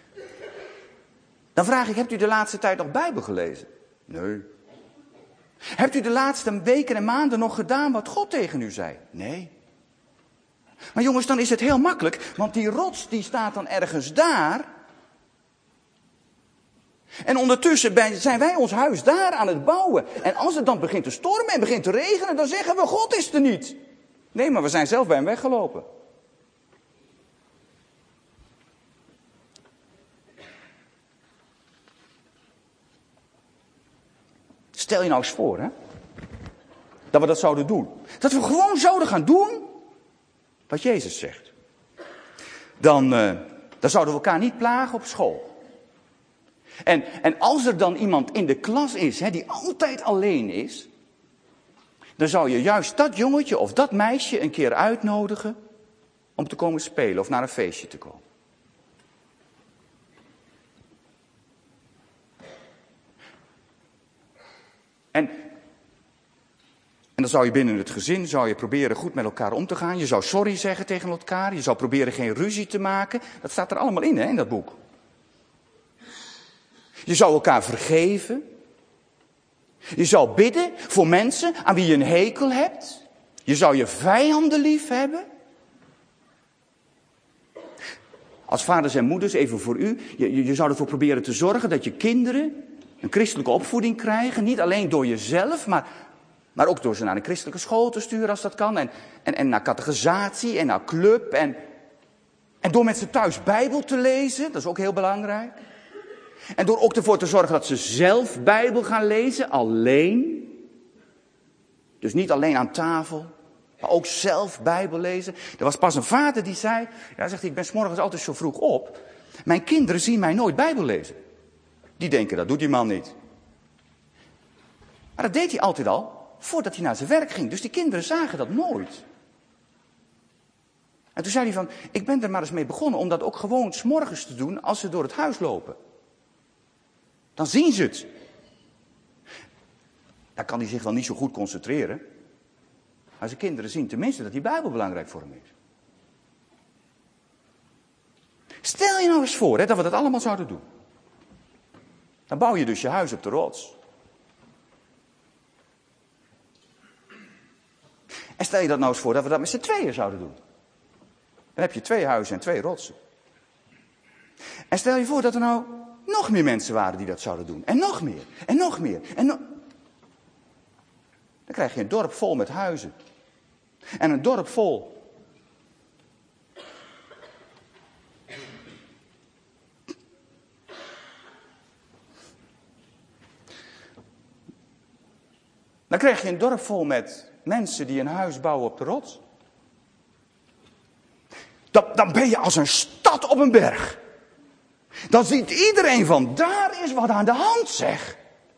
Dan vraag ik, hebt u de laatste tijd nog Bijbel gelezen? Nee. Hebt u de laatste weken en maanden nog gedaan wat God tegen u zei? Nee. Maar jongens, dan is het heel makkelijk, want die rots die staat dan ergens daar. En ondertussen zijn wij ons huis daar aan het bouwen. En als het dan begint te stormen en begint te regenen, dan zeggen we, God is er niet. Nee, maar we zijn zelf bij hem weggelopen. Stel je nou eens voor, hè, dat we dat zouden doen. Dat we gewoon zouden gaan doen wat Jezus zegt. Dan, uh, dan zouden we elkaar niet plagen op school. En, en als er dan iemand in de klas is, hè, die altijd alleen is, dan zou je juist dat jongetje of dat meisje een keer uitnodigen om te komen spelen of naar een feestje te komen. En, en dan zou je binnen het gezin, zou je proberen goed met elkaar om te gaan. Je zou sorry zeggen tegen elkaar. Je zou proberen geen ruzie te maken. Dat staat er allemaal in, hè, in dat boek. Je zou elkaar vergeven. Je zou bidden voor mensen aan wie je een hekel hebt. Je zou je vijanden lief hebben. Als vaders en moeders, even voor u. Je, je, je zou ervoor proberen te zorgen dat je kinderen een christelijke opvoeding krijgen. Niet alleen door jezelf, maar, maar ook door ze naar een christelijke school te sturen als dat kan. En, en, en naar catechisatie en naar club. En, en door met ze thuis Bijbel te lezen, dat is ook heel belangrijk. En door ook ervoor te zorgen dat ze zelf Bijbel gaan lezen, alleen. Dus niet alleen aan tafel, maar ook zelf Bijbel lezen. Er was pas een vader die zei, ja, zegt hij, ik ben 's morgens altijd zo vroeg op. Mijn kinderen zien mij nooit Bijbel lezen. Die denken, dat doet die man niet. Maar dat deed hij altijd al, voordat hij naar zijn werk ging. Dus die kinderen zagen dat nooit. En toen zei hij van, ik ben er maar eens mee begonnen om dat ook gewoon 's morgens te doen als ze door het huis lopen. Dan zien ze het. Dan kan hij zich wel niet zo goed concentreren. Maar zijn kinderen zien tenminste dat die Bijbel belangrijk voor hem is. Stel je nou eens voor hè, dat we dat allemaal zouden doen. Dan bouw je dus je huis op de rots. En stel je dat nou eens voor dat we dat met z'n tweeën zouden doen. Dan heb je twee huizen en twee rotsen. En stel je voor dat er nou nog meer mensen waren die dat zouden doen. En nog meer. En nog meer. En no- Dan krijg je een dorp vol met huizen. En een dorp vol. krijg je een dorp vol met mensen die een huis bouwen op de rots. Dan, dan ben je als een stad op een berg. Dan ziet iedereen van, daar is wat aan de hand, zeg.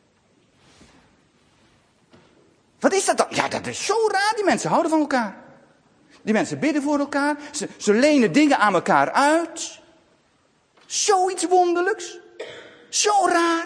Wat is dat dan? Ja, dat is zo raar. Die mensen houden van elkaar. Die mensen bidden voor elkaar. Ze, ze lenen dingen aan elkaar uit. Zoiets wonderlijks. Zo raar.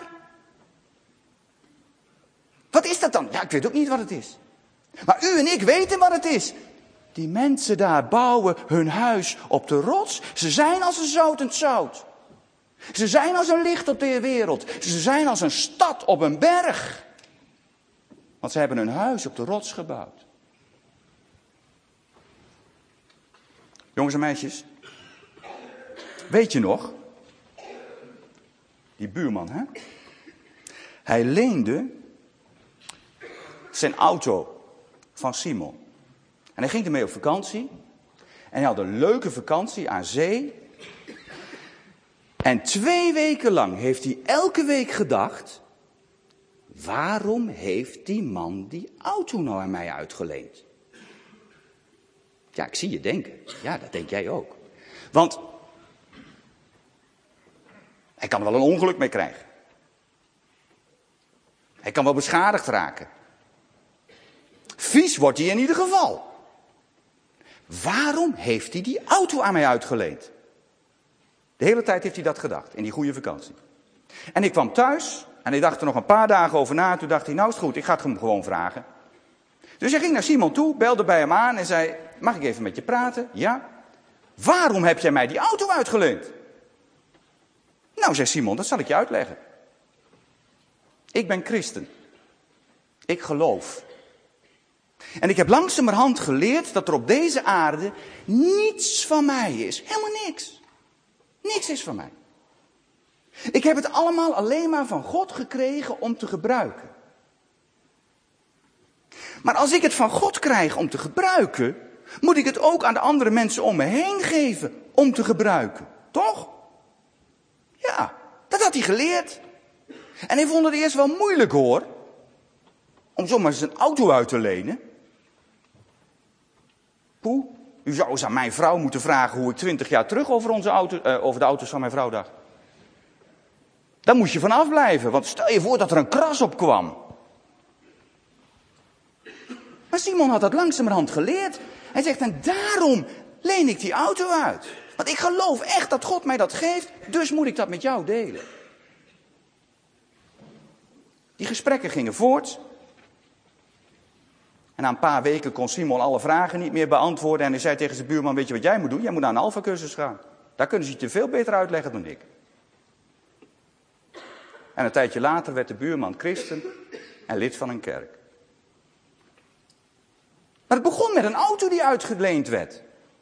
Wat is dat dan? Ja, ik weet ook niet wat het is. Maar u en ik weten wat het is. Die mensen daar bouwen hun huis op de rots. Ze zijn als een zoutend zout. Ze zijn als een licht op de wereld. Ze zijn als een stad op een berg. Want ze hebben hun huis op de rots gebouwd. Jongens en meisjes. Weet je nog? Die buurman, hè? Hij leende zijn auto van Simon. En hij ging ermee op vakantie. En hij had een leuke vakantie aan zee. En twee weken lang heeft hij elke week gedacht, waarom heeft die man die auto nou aan mij uitgeleend? Ja, ik zie je denken. Ja, dat denk jij ook. Want hij kan er wel een ongeluk mee krijgen. Hij kan wel beschadigd raken. Vies wordt hij in ieder geval. Waarom heeft hij die auto aan mij uitgeleend? De hele tijd heeft hij dat gedacht, in die goede vakantie. En ik kwam thuis en hij dacht er nog een paar dagen over na. Toen dacht hij, nou is het goed, ik ga het hem gewoon vragen. Dus hij ging naar Simon toe, belde bij hem aan en zei, mag ik even met je praten? Ja. Waarom heb jij mij die auto uitgeleend? Nou, zei Simon, dat zal ik je uitleggen. Ik ben christen. Ik geloof. En ik heb langzamerhand geleerd dat er op deze aarde niets van mij is. Helemaal niks. Niks is van mij. Ik heb het allemaal alleen maar van God gekregen om te gebruiken. Maar als ik het van God krijg om te gebruiken, moet ik het ook aan de andere mensen om me heen geven om te gebruiken. Toch? Ja, dat had hij geleerd. En hij vond het eerst wel moeilijk hoor. Om zomaar zijn auto uit te lenen. Poeh, u zou eens aan mijn vrouw moeten vragen hoe ik twintig jaar terug over, onze auto, uh, over de auto's van mijn vrouw dacht. Daar moest je van afblijven, want stel je voor dat er een kras op kwam. Maar Simon had dat langzamerhand geleerd. Hij zegt, en daarom leen ik die auto uit. Want ik geloof echt dat God mij dat geeft, dus moet ik dat met jou delen. Die gesprekken gingen voort. En na een paar weken kon Simon alle vragen niet meer beantwoorden. En hij zei tegen zijn buurman, weet je wat jij moet doen? Jij moet naar een alfacursus gaan. Daar kunnen ze het je veel beter uitleggen dan ik. En een tijdje later werd de buurman christen en lid van een kerk. Maar het begon met een auto die uitgeleend werd.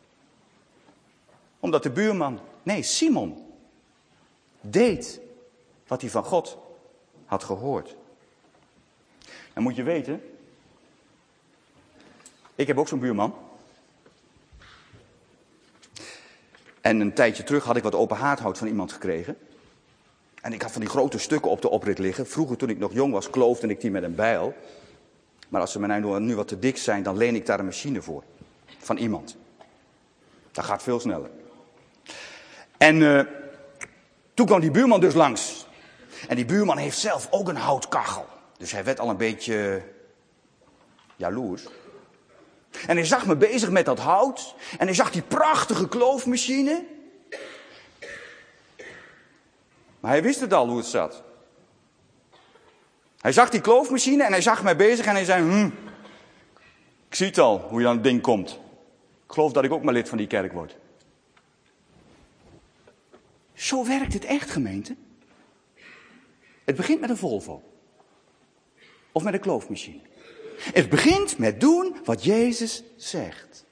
Omdat de buurman, nee Simon, deed wat hij van God had gehoord. En moet je weten, ik heb ook zo'n buurman. En een tijdje terug had ik wat open haardhout van iemand gekregen. En ik had van die grote stukken op de oprit liggen. Vroeger toen ik nog jong was, kloofde ik die met een bijl. Maar als ze mij nu, nu wat te dik zijn, dan leen ik daar een machine voor. Van iemand. Dat gaat veel sneller. En uh, toen kwam die buurman dus langs. En die buurman heeft zelf ook een houtkachel. Dus hij werd al een beetje jaloers. En hij zag me bezig met dat hout. En hij zag die prachtige kloofmachine. Maar hij wist het al hoe het zat. Hij zag die kloofmachine en hij zag mij bezig en hij zei, hm, ik zie het al hoe je aan het ding komt. Ik geloof dat ik ook maar lid van die kerk word. Zo werkt het echt, gemeente. Het begint met een Volvo. Of met een kloofmachine. Het begint met doen wat Jezus zegt.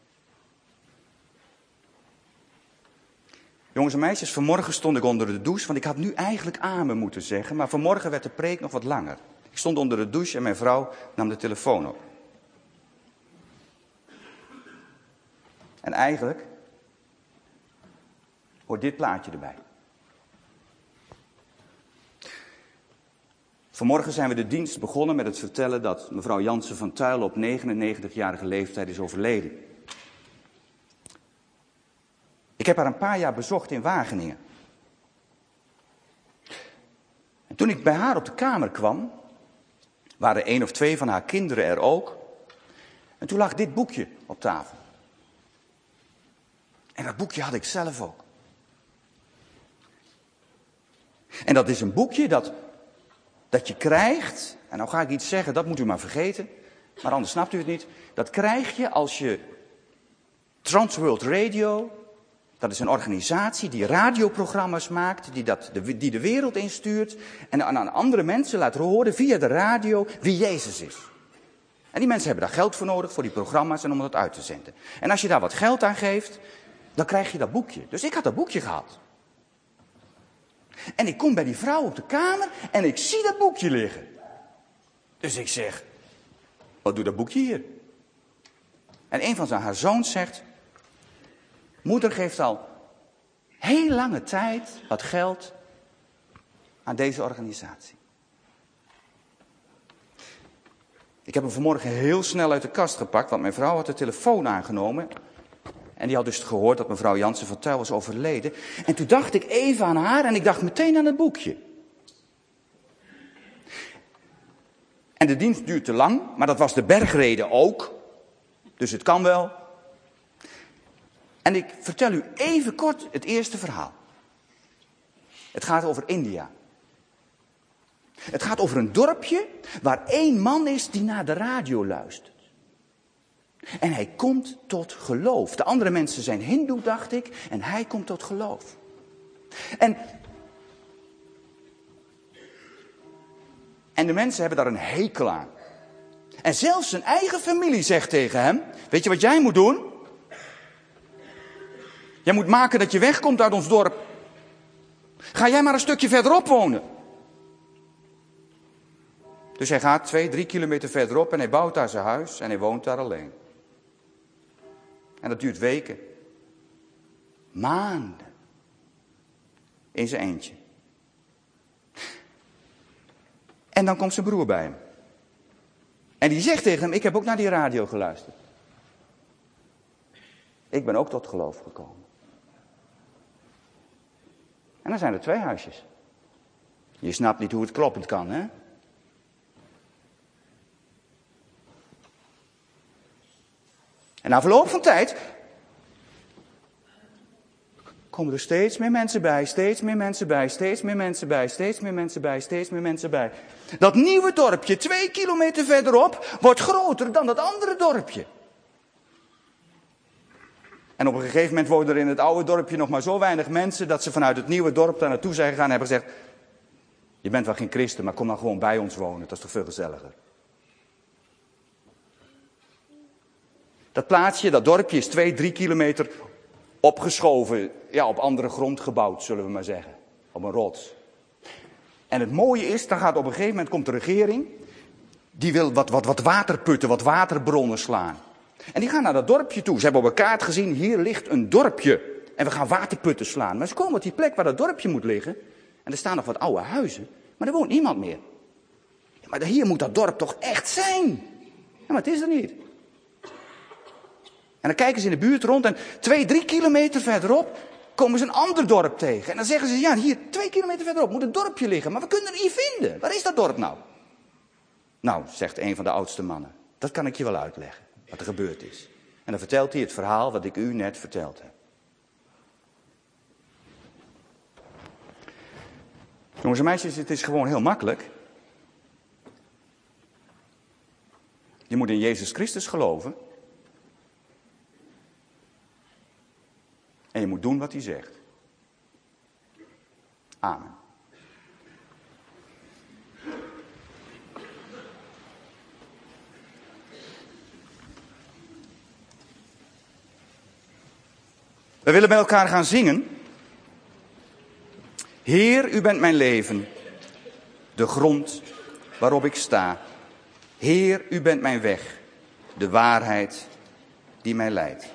Jongens en meisjes, vanmorgen stond ik onder de douche, want ik had nu eigenlijk amen moeten zeggen, maar vanmorgen werd de preek nog wat langer. Ik stond onder de douche en mijn vrouw nam de telefoon op. En eigenlijk hoort dit plaatje erbij. Vanmorgen zijn we de dienst begonnen met het vertellen dat mevrouw Jansen van Tuilen op negenennegentigjarige leeftijd is overleden. Ik heb haar een paar jaar bezocht in Wageningen. En toen ik bij haar op de kamer kwam, waren één of twee van haar kinderen er ook. En toen lag dit boekje op tafel. En dat boekje had ik zelf ook. En dat is een boekje dat, dat je krijgt, en nou ga ik iets zeggen, dat moet u maar vergeten, maar anders snapt u het niet. Dat krijg je als je Transworld Radio, dat is een organisatie die radioprogramma's maakt, die, dat, die de wereld instuurt en aan andere mensen laat horen via de radio wie Jezus is. En die mensen hebben daar geld voor nodig, voor die programma's en om dat uit te zenden. En als je daar wat geld aan geeft, dan krijg je dat boekje. Dus ik had dat boekje gehad. En ik kom bij die vrouw op de kamer en ik zie dat boekje liggen. Dus ik zeg, wat doet dat boekje hier? En een van zijn, haar zoons zegt, moeder geeft al heel lange tijd wat geld aan deze organisatie. Ik heb hem vanmorgen heel snel uit de kast gepakt, want mijn vrouw had de telefoon aangenomen. En die had dus gehoord dat mevrouw Jansen van Tuil was overleden. En toen dacht ik even aan haar en ik dacht meteen aan het boekje. En de dienst duurt te lang, maar dat was de bergrede ook. Dus het kan wel. En ik vertel u even kort het eerste verhaal. Het gaat over India. Het gaat over een dorpje waar één man is die naar de radio luistert. En hij komt tot geloof. De andere mensen zijn hindoe, dacht ik, en hij komt tot geloof. En, en de mensen hebben daar een hekel aan. En zelfs zijn eigen familie zegt tegen hem, weet je wat jij moet doen? Jij moet maken dat je wegkomt uit ons dorp. Ga jij maar een stukje verderop wonen. Dus hij gaat twee, drie kilometer verderop en hij bouwt daar zijn huis en hij woont daar alleen. En dat duurt weken. Maanden. In zijn eentje. En dan komt zijn broer bij hem. En die zegt tegen hem, ik heb ook naar die radio geluisterd. Ik ben ook tot geloof gekomen. En dan zijn er twee huisjes. Je snapt niet hoe het kloppend kan, hè? En na verloop van tijd komen er steeds meer mensen bij, steeds meer mensen bij, steeds meer mensen bij, steeds meer mensen bij, steeds meer mensen bij. Dat nieuwe dorpje, twee kilometer verderop, wordt groter dan dat andere dorpje. En op een gegeven moment worden er in het oude dorpje nog maar zo weinig mensen dat ze vanuit het nieuwe dorp daar naartoe zijn gegaan en hebben gezegd, je bent wel geen christen, maar kom dan gewoon bij ons wonen, dat is toch veel gezelliger. Dat plaatsje, dat dorpje is twee, drie kilometer opgeschoven, ja, op andere grond gebouwd, zullen we maar zeggen. Op een rots. En het mooie is, dan gaat op een gegeven moment komt de regering, die wil wat, wat, wat waterputten, wat waterbronnen slaan. En die gaan naar dat dorpje toe. Ze hebben op een kaart gezien, hier ligt een dorpje. En we gaan waterputten slaan. Maar ze komen op die plek waar dat dorpje moet liggen. En er staan nog wat oude huizen. Maar er woont niemand meer. Ja, maar hier moet dat dorp toch echt zijn? Ja, maar het is er niet. En dan kijken ze in de buurt rond en twee, drie kilometer verderop komen ze een ander dorp tegen. En dan zeggen ze, ja, hier twee kilometer verderop moet een dorpje liggen. Maar we kunnen het niet vinden. Waar is dat dorp nou? Nou, zegt een van de oudste mannen. Dat kan ik je wel uitleggen, wat er gebeurd is. En dan vertelt hij het verhaal wat ik u net verteld heb. Jongens en meisjes, het is gewoon heel makkelijk. Je moet in Jezus Christus geloven. En je moet doen wat hij zegt. Amen. We willen met elkaar gaan zingen. Heer, u bent mijn leven, de grond waarop ik sta. Heer, u bent mijn weg, de waarheid die mij leidt.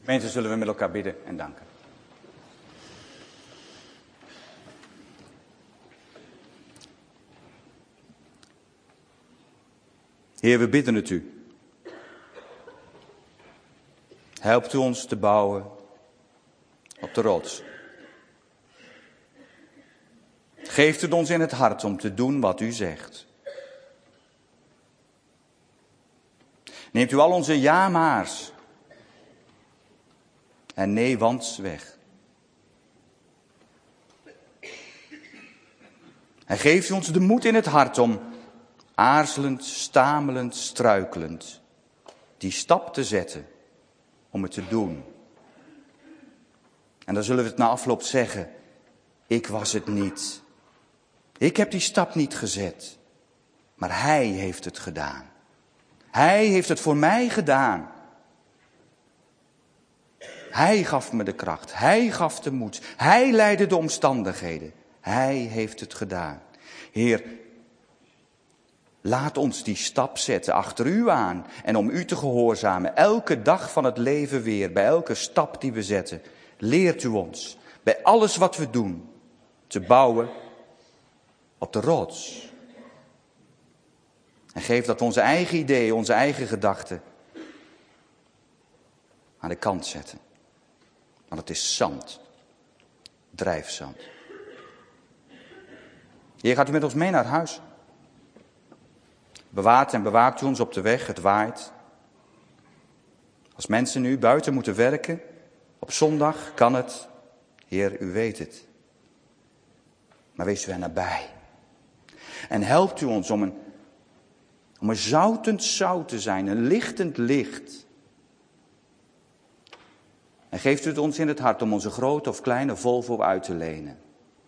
Mensen, zullen we met elkaar bidden en danken. Heer, we bidden het u. Helpt u ons te bouwen op de rots. Geeft het ons in het hart om te doen wat u zegt. Neemt u al onze ja-maars en nee-wants weg. En geeft u ons de moed in het hart om aarzelend, stamelend, struikelend die stap te zetten om het te doen. En dan zullen we het na afloop zeggen, ik was het niet. Ik heb die stap niet gezet, maar hij heeft het gedaan. Hij heeft het voor mij gedaan. Hij gaf me de kracht, hij gaf de moed, hij leidde de omstandigheden. Hij heeft het gedaan. Heer, laat ons die stap zetten achter u aan en om u te gehoorzamen. Elke dag van het leven weer, bij elke stap die we zetten, leert u ons bij alles wat we doen te bouwen op de rots. En geef dat we onze eigen ideeën, onze eigen gedachten aan de kant zetten. Want het is zand, drijfzand. Heer, gaat u met ons mee naar huis. Bewaart en bewaakt u ons op de weg, het waait. Als mensen nu buiten moeten werken, op zondag kan het. Heer, u weet het. Maar wees u er nabij. En helpt u ons om een, om een zoutend zout te zijn, een lichtend licht. En geeft u het ons in het hart om onze grote of kleine Volvo uit te lenen.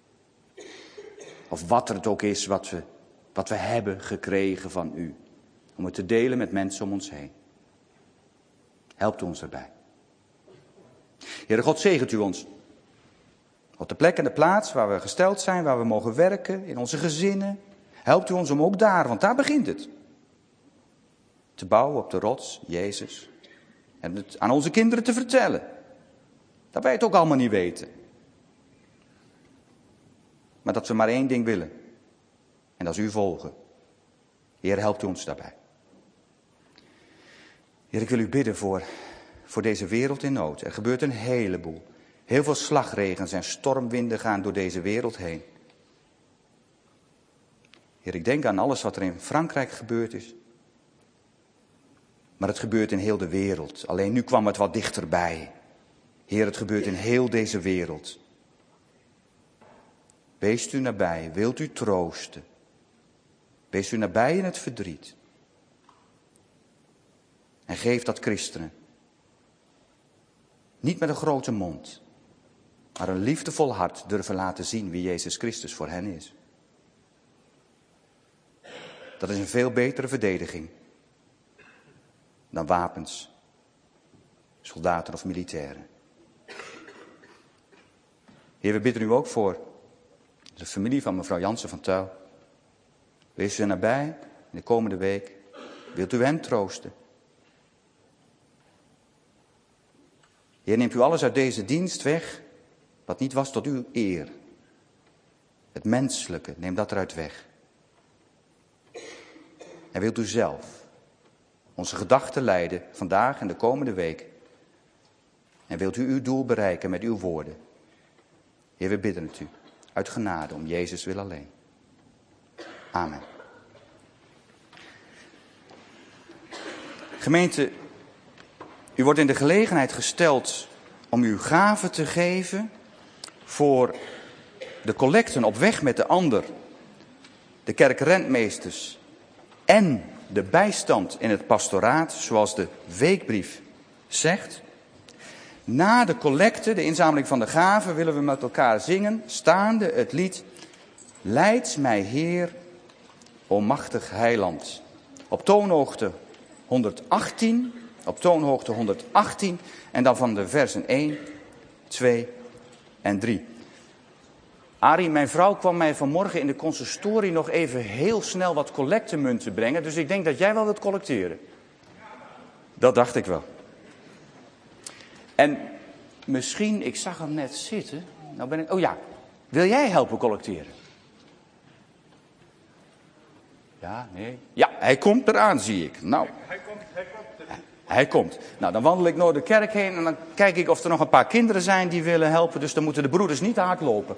Of wat er het ook is wat we, wat we hebben gekregen van u. Om het te delen met mensen om ons heen. Helpt u ons erbij. Heere God, zegent u ons. Op de plek en de plaats waar we gesteld zijn, waar we mogen werken, in onze gezinnen. Helpt u ons om ook daar, want daar begint het. Te bouwen op de rots, Jezus. En het aan onze kinderen te vertellen. Dat wij het ook allemaal niet weten. Maar dat we maar één ding willen. En dat is u volgen. Heer, helpt u ons daarbij. Heer, ik wil u bidden voor, voor deze wereld in nood. Er gebeurt een heleboel. Heel veel slagregens en stormwinden gaan door deze wereld heen. Heer, ik denk aan alles wat er in Frankrijk gebeurd is. Maar het gebeurt in heel de wereld. Alleen nu kwam het wat dichterbij. Heer, het gebeurt in heel deze wereld. Wees u nabij, wilt u troosten. Wees u nabij in het verdriet. En geef dat christenen. Niet met een grote mond, maar een liefdevol hart durven laten zien wie Jezus Christus voor hen is. Dat is een veel betere verdediging dan wapens, soldaten of militairen. Heer, we bidden u ook voor de familie van mevrouw Jansen van Tuil. Wees u er nabij in de komende week. Wilt u hen troosten? Heer, neemt u alles uit deze dienst weg wat niet was tot uw eer. Het menselijke, neem dat eruit weg. En wilt u zelf onze gedachten leiden vandaag en de komende week. En wilt u uw doel bereiken met uw woorden. Heer, we bidden het u uit genade om Jezus wil alleen. Amen. Gemeente, u wordt in de gelegenheid gesteld om uw gaven te geven voor de collecten op weg met de ander, de kerkrentmeesters en de bijstand in het pastoraat, zoals de weekbrief zegt. Na de collecte, de inzameling van de gaven, willen we met elkaar zingen, staande het lied Leid mij Heer, o machtig heiland. Op toonhoogte honderdachttien, op toonhoogte honderdachttien en dan van de versen één, twee en drie. Arie, mijn vrouw kwam mij vanmorgen in de consistorie nog even heel snel wat collectemunten brengen, dus ik denk dat jij wel wilt collecteren. Dat dacht ik wel. En misschien, ik zag hem net zitten. Nou ben ik, oh ja, wil jij helpen collecteren? Ja, nee. Ja, hij komt eraan, zie ik. Nou. Hij komt, hij komt. Hij komt. Nou, dan wandel ik door de kerk heen en dan kijk ik of er nog een paar kinderen zijn die willen helpen. Dus dan moeten de broeders niet hard lopen.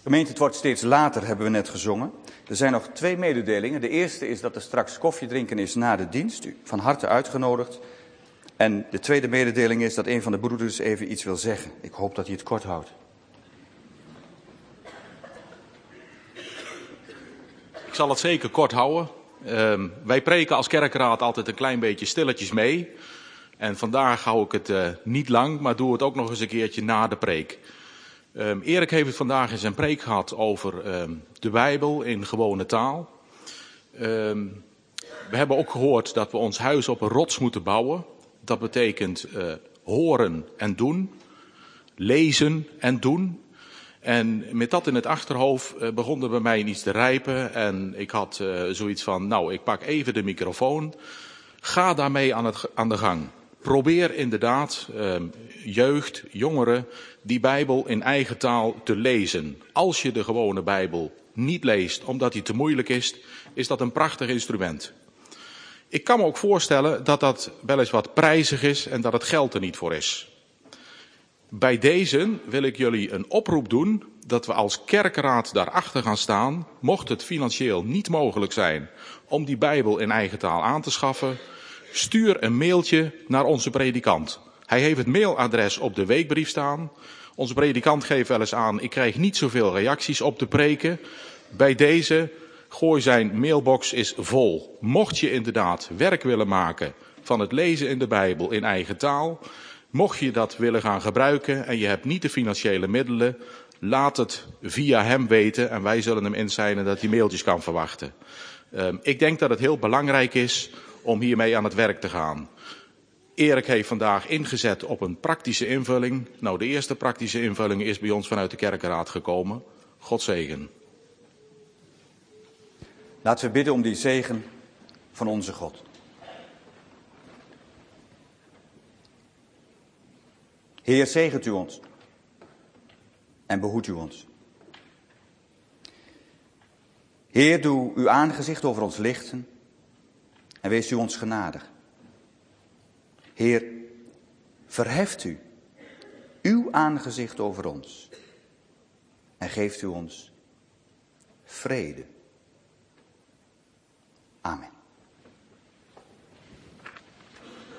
Gemeente, het wordt steeds later, hebben we net gezongen. Er zijn nog twee mededelingen. De eerste is dat er straks koffie drinken is na de dienst. U van harte uitgenodigd. En de tweede mededeling is dat een van de broeders even iets wil zeggen. Ik hoop dat hij het kort houdt. Ik zal het zeker kort houden. Uh, wij preken als kerkraad altijd een klein beetje stilletjes mee. En vandaag hou ik het uh, niet lang, maar doe het ook nog eens een keertje na de preek. Um, Erik heeft het vandaag in zijn preek gehad over um, de Bijbel in gewone taal. Um, we hebben ook gehoord dat we ons huis op een rots moeten bouwen. Dat betekent uh, horen en doen, lezen en doen. En met dat in het achterhoofd uh, begon er bij mij iets te rijpen. En ik had uh, zoiets van, nou, ik pak even de microfoon. Ga daarmee aan, het, aan de gang. Probeer inderdaad uh, jeugd, jongeren, die Bijbel in eigen taal te lezen. Als je de gewone Bijbel niet leest omdat die te moeilijk is, is dat een prachtig instrument. Ik kan me ook voorstellen dat dat wel eens wat prijzig is en dat het geld er niet voor is. Bij deze wil ik jullie een oproep doen dat we als kerkraad daarachter gaan staan, mocht het financieel niet mogelijk zijn om die Bijbel in eigen taal aan te schaffen. Stuur een mailtje naar onze predikant. Hij heeft het mailadres op de weekbrief staan. Onze predikant geeft wel eens aan, ik krijg niet zoveel reacties op de preken. Bij deze, gooi zijn mailbox is vol. Mocht je inderdaad werk willen maken van het lezen in de Bijbel in eigen taal, mocht je dat willen gaan gebruiken en je hebt niet de financiële middelen, laat het via hem weten en wij zullen hem inzijnen dat hij mailtjes kan verwachten. Uh, ik denk dat het heel belangrijk is om hiermee aan het werk te gaan. Erik heeft vandaag ingezet op een praktische invulling. Nou, de eerste praktische invulling is bij ons vanuit de kerkenraad gekomen. God zegen. Laten we bidden om die zegen van onze God. Heer, zegent u ons en behoedt u ons. Heer, doe uw aangezicht over ons lichten en wees u ons genadig. Heer, verheft u uw aangezicht over ons en geeft u ons vrede. Amen.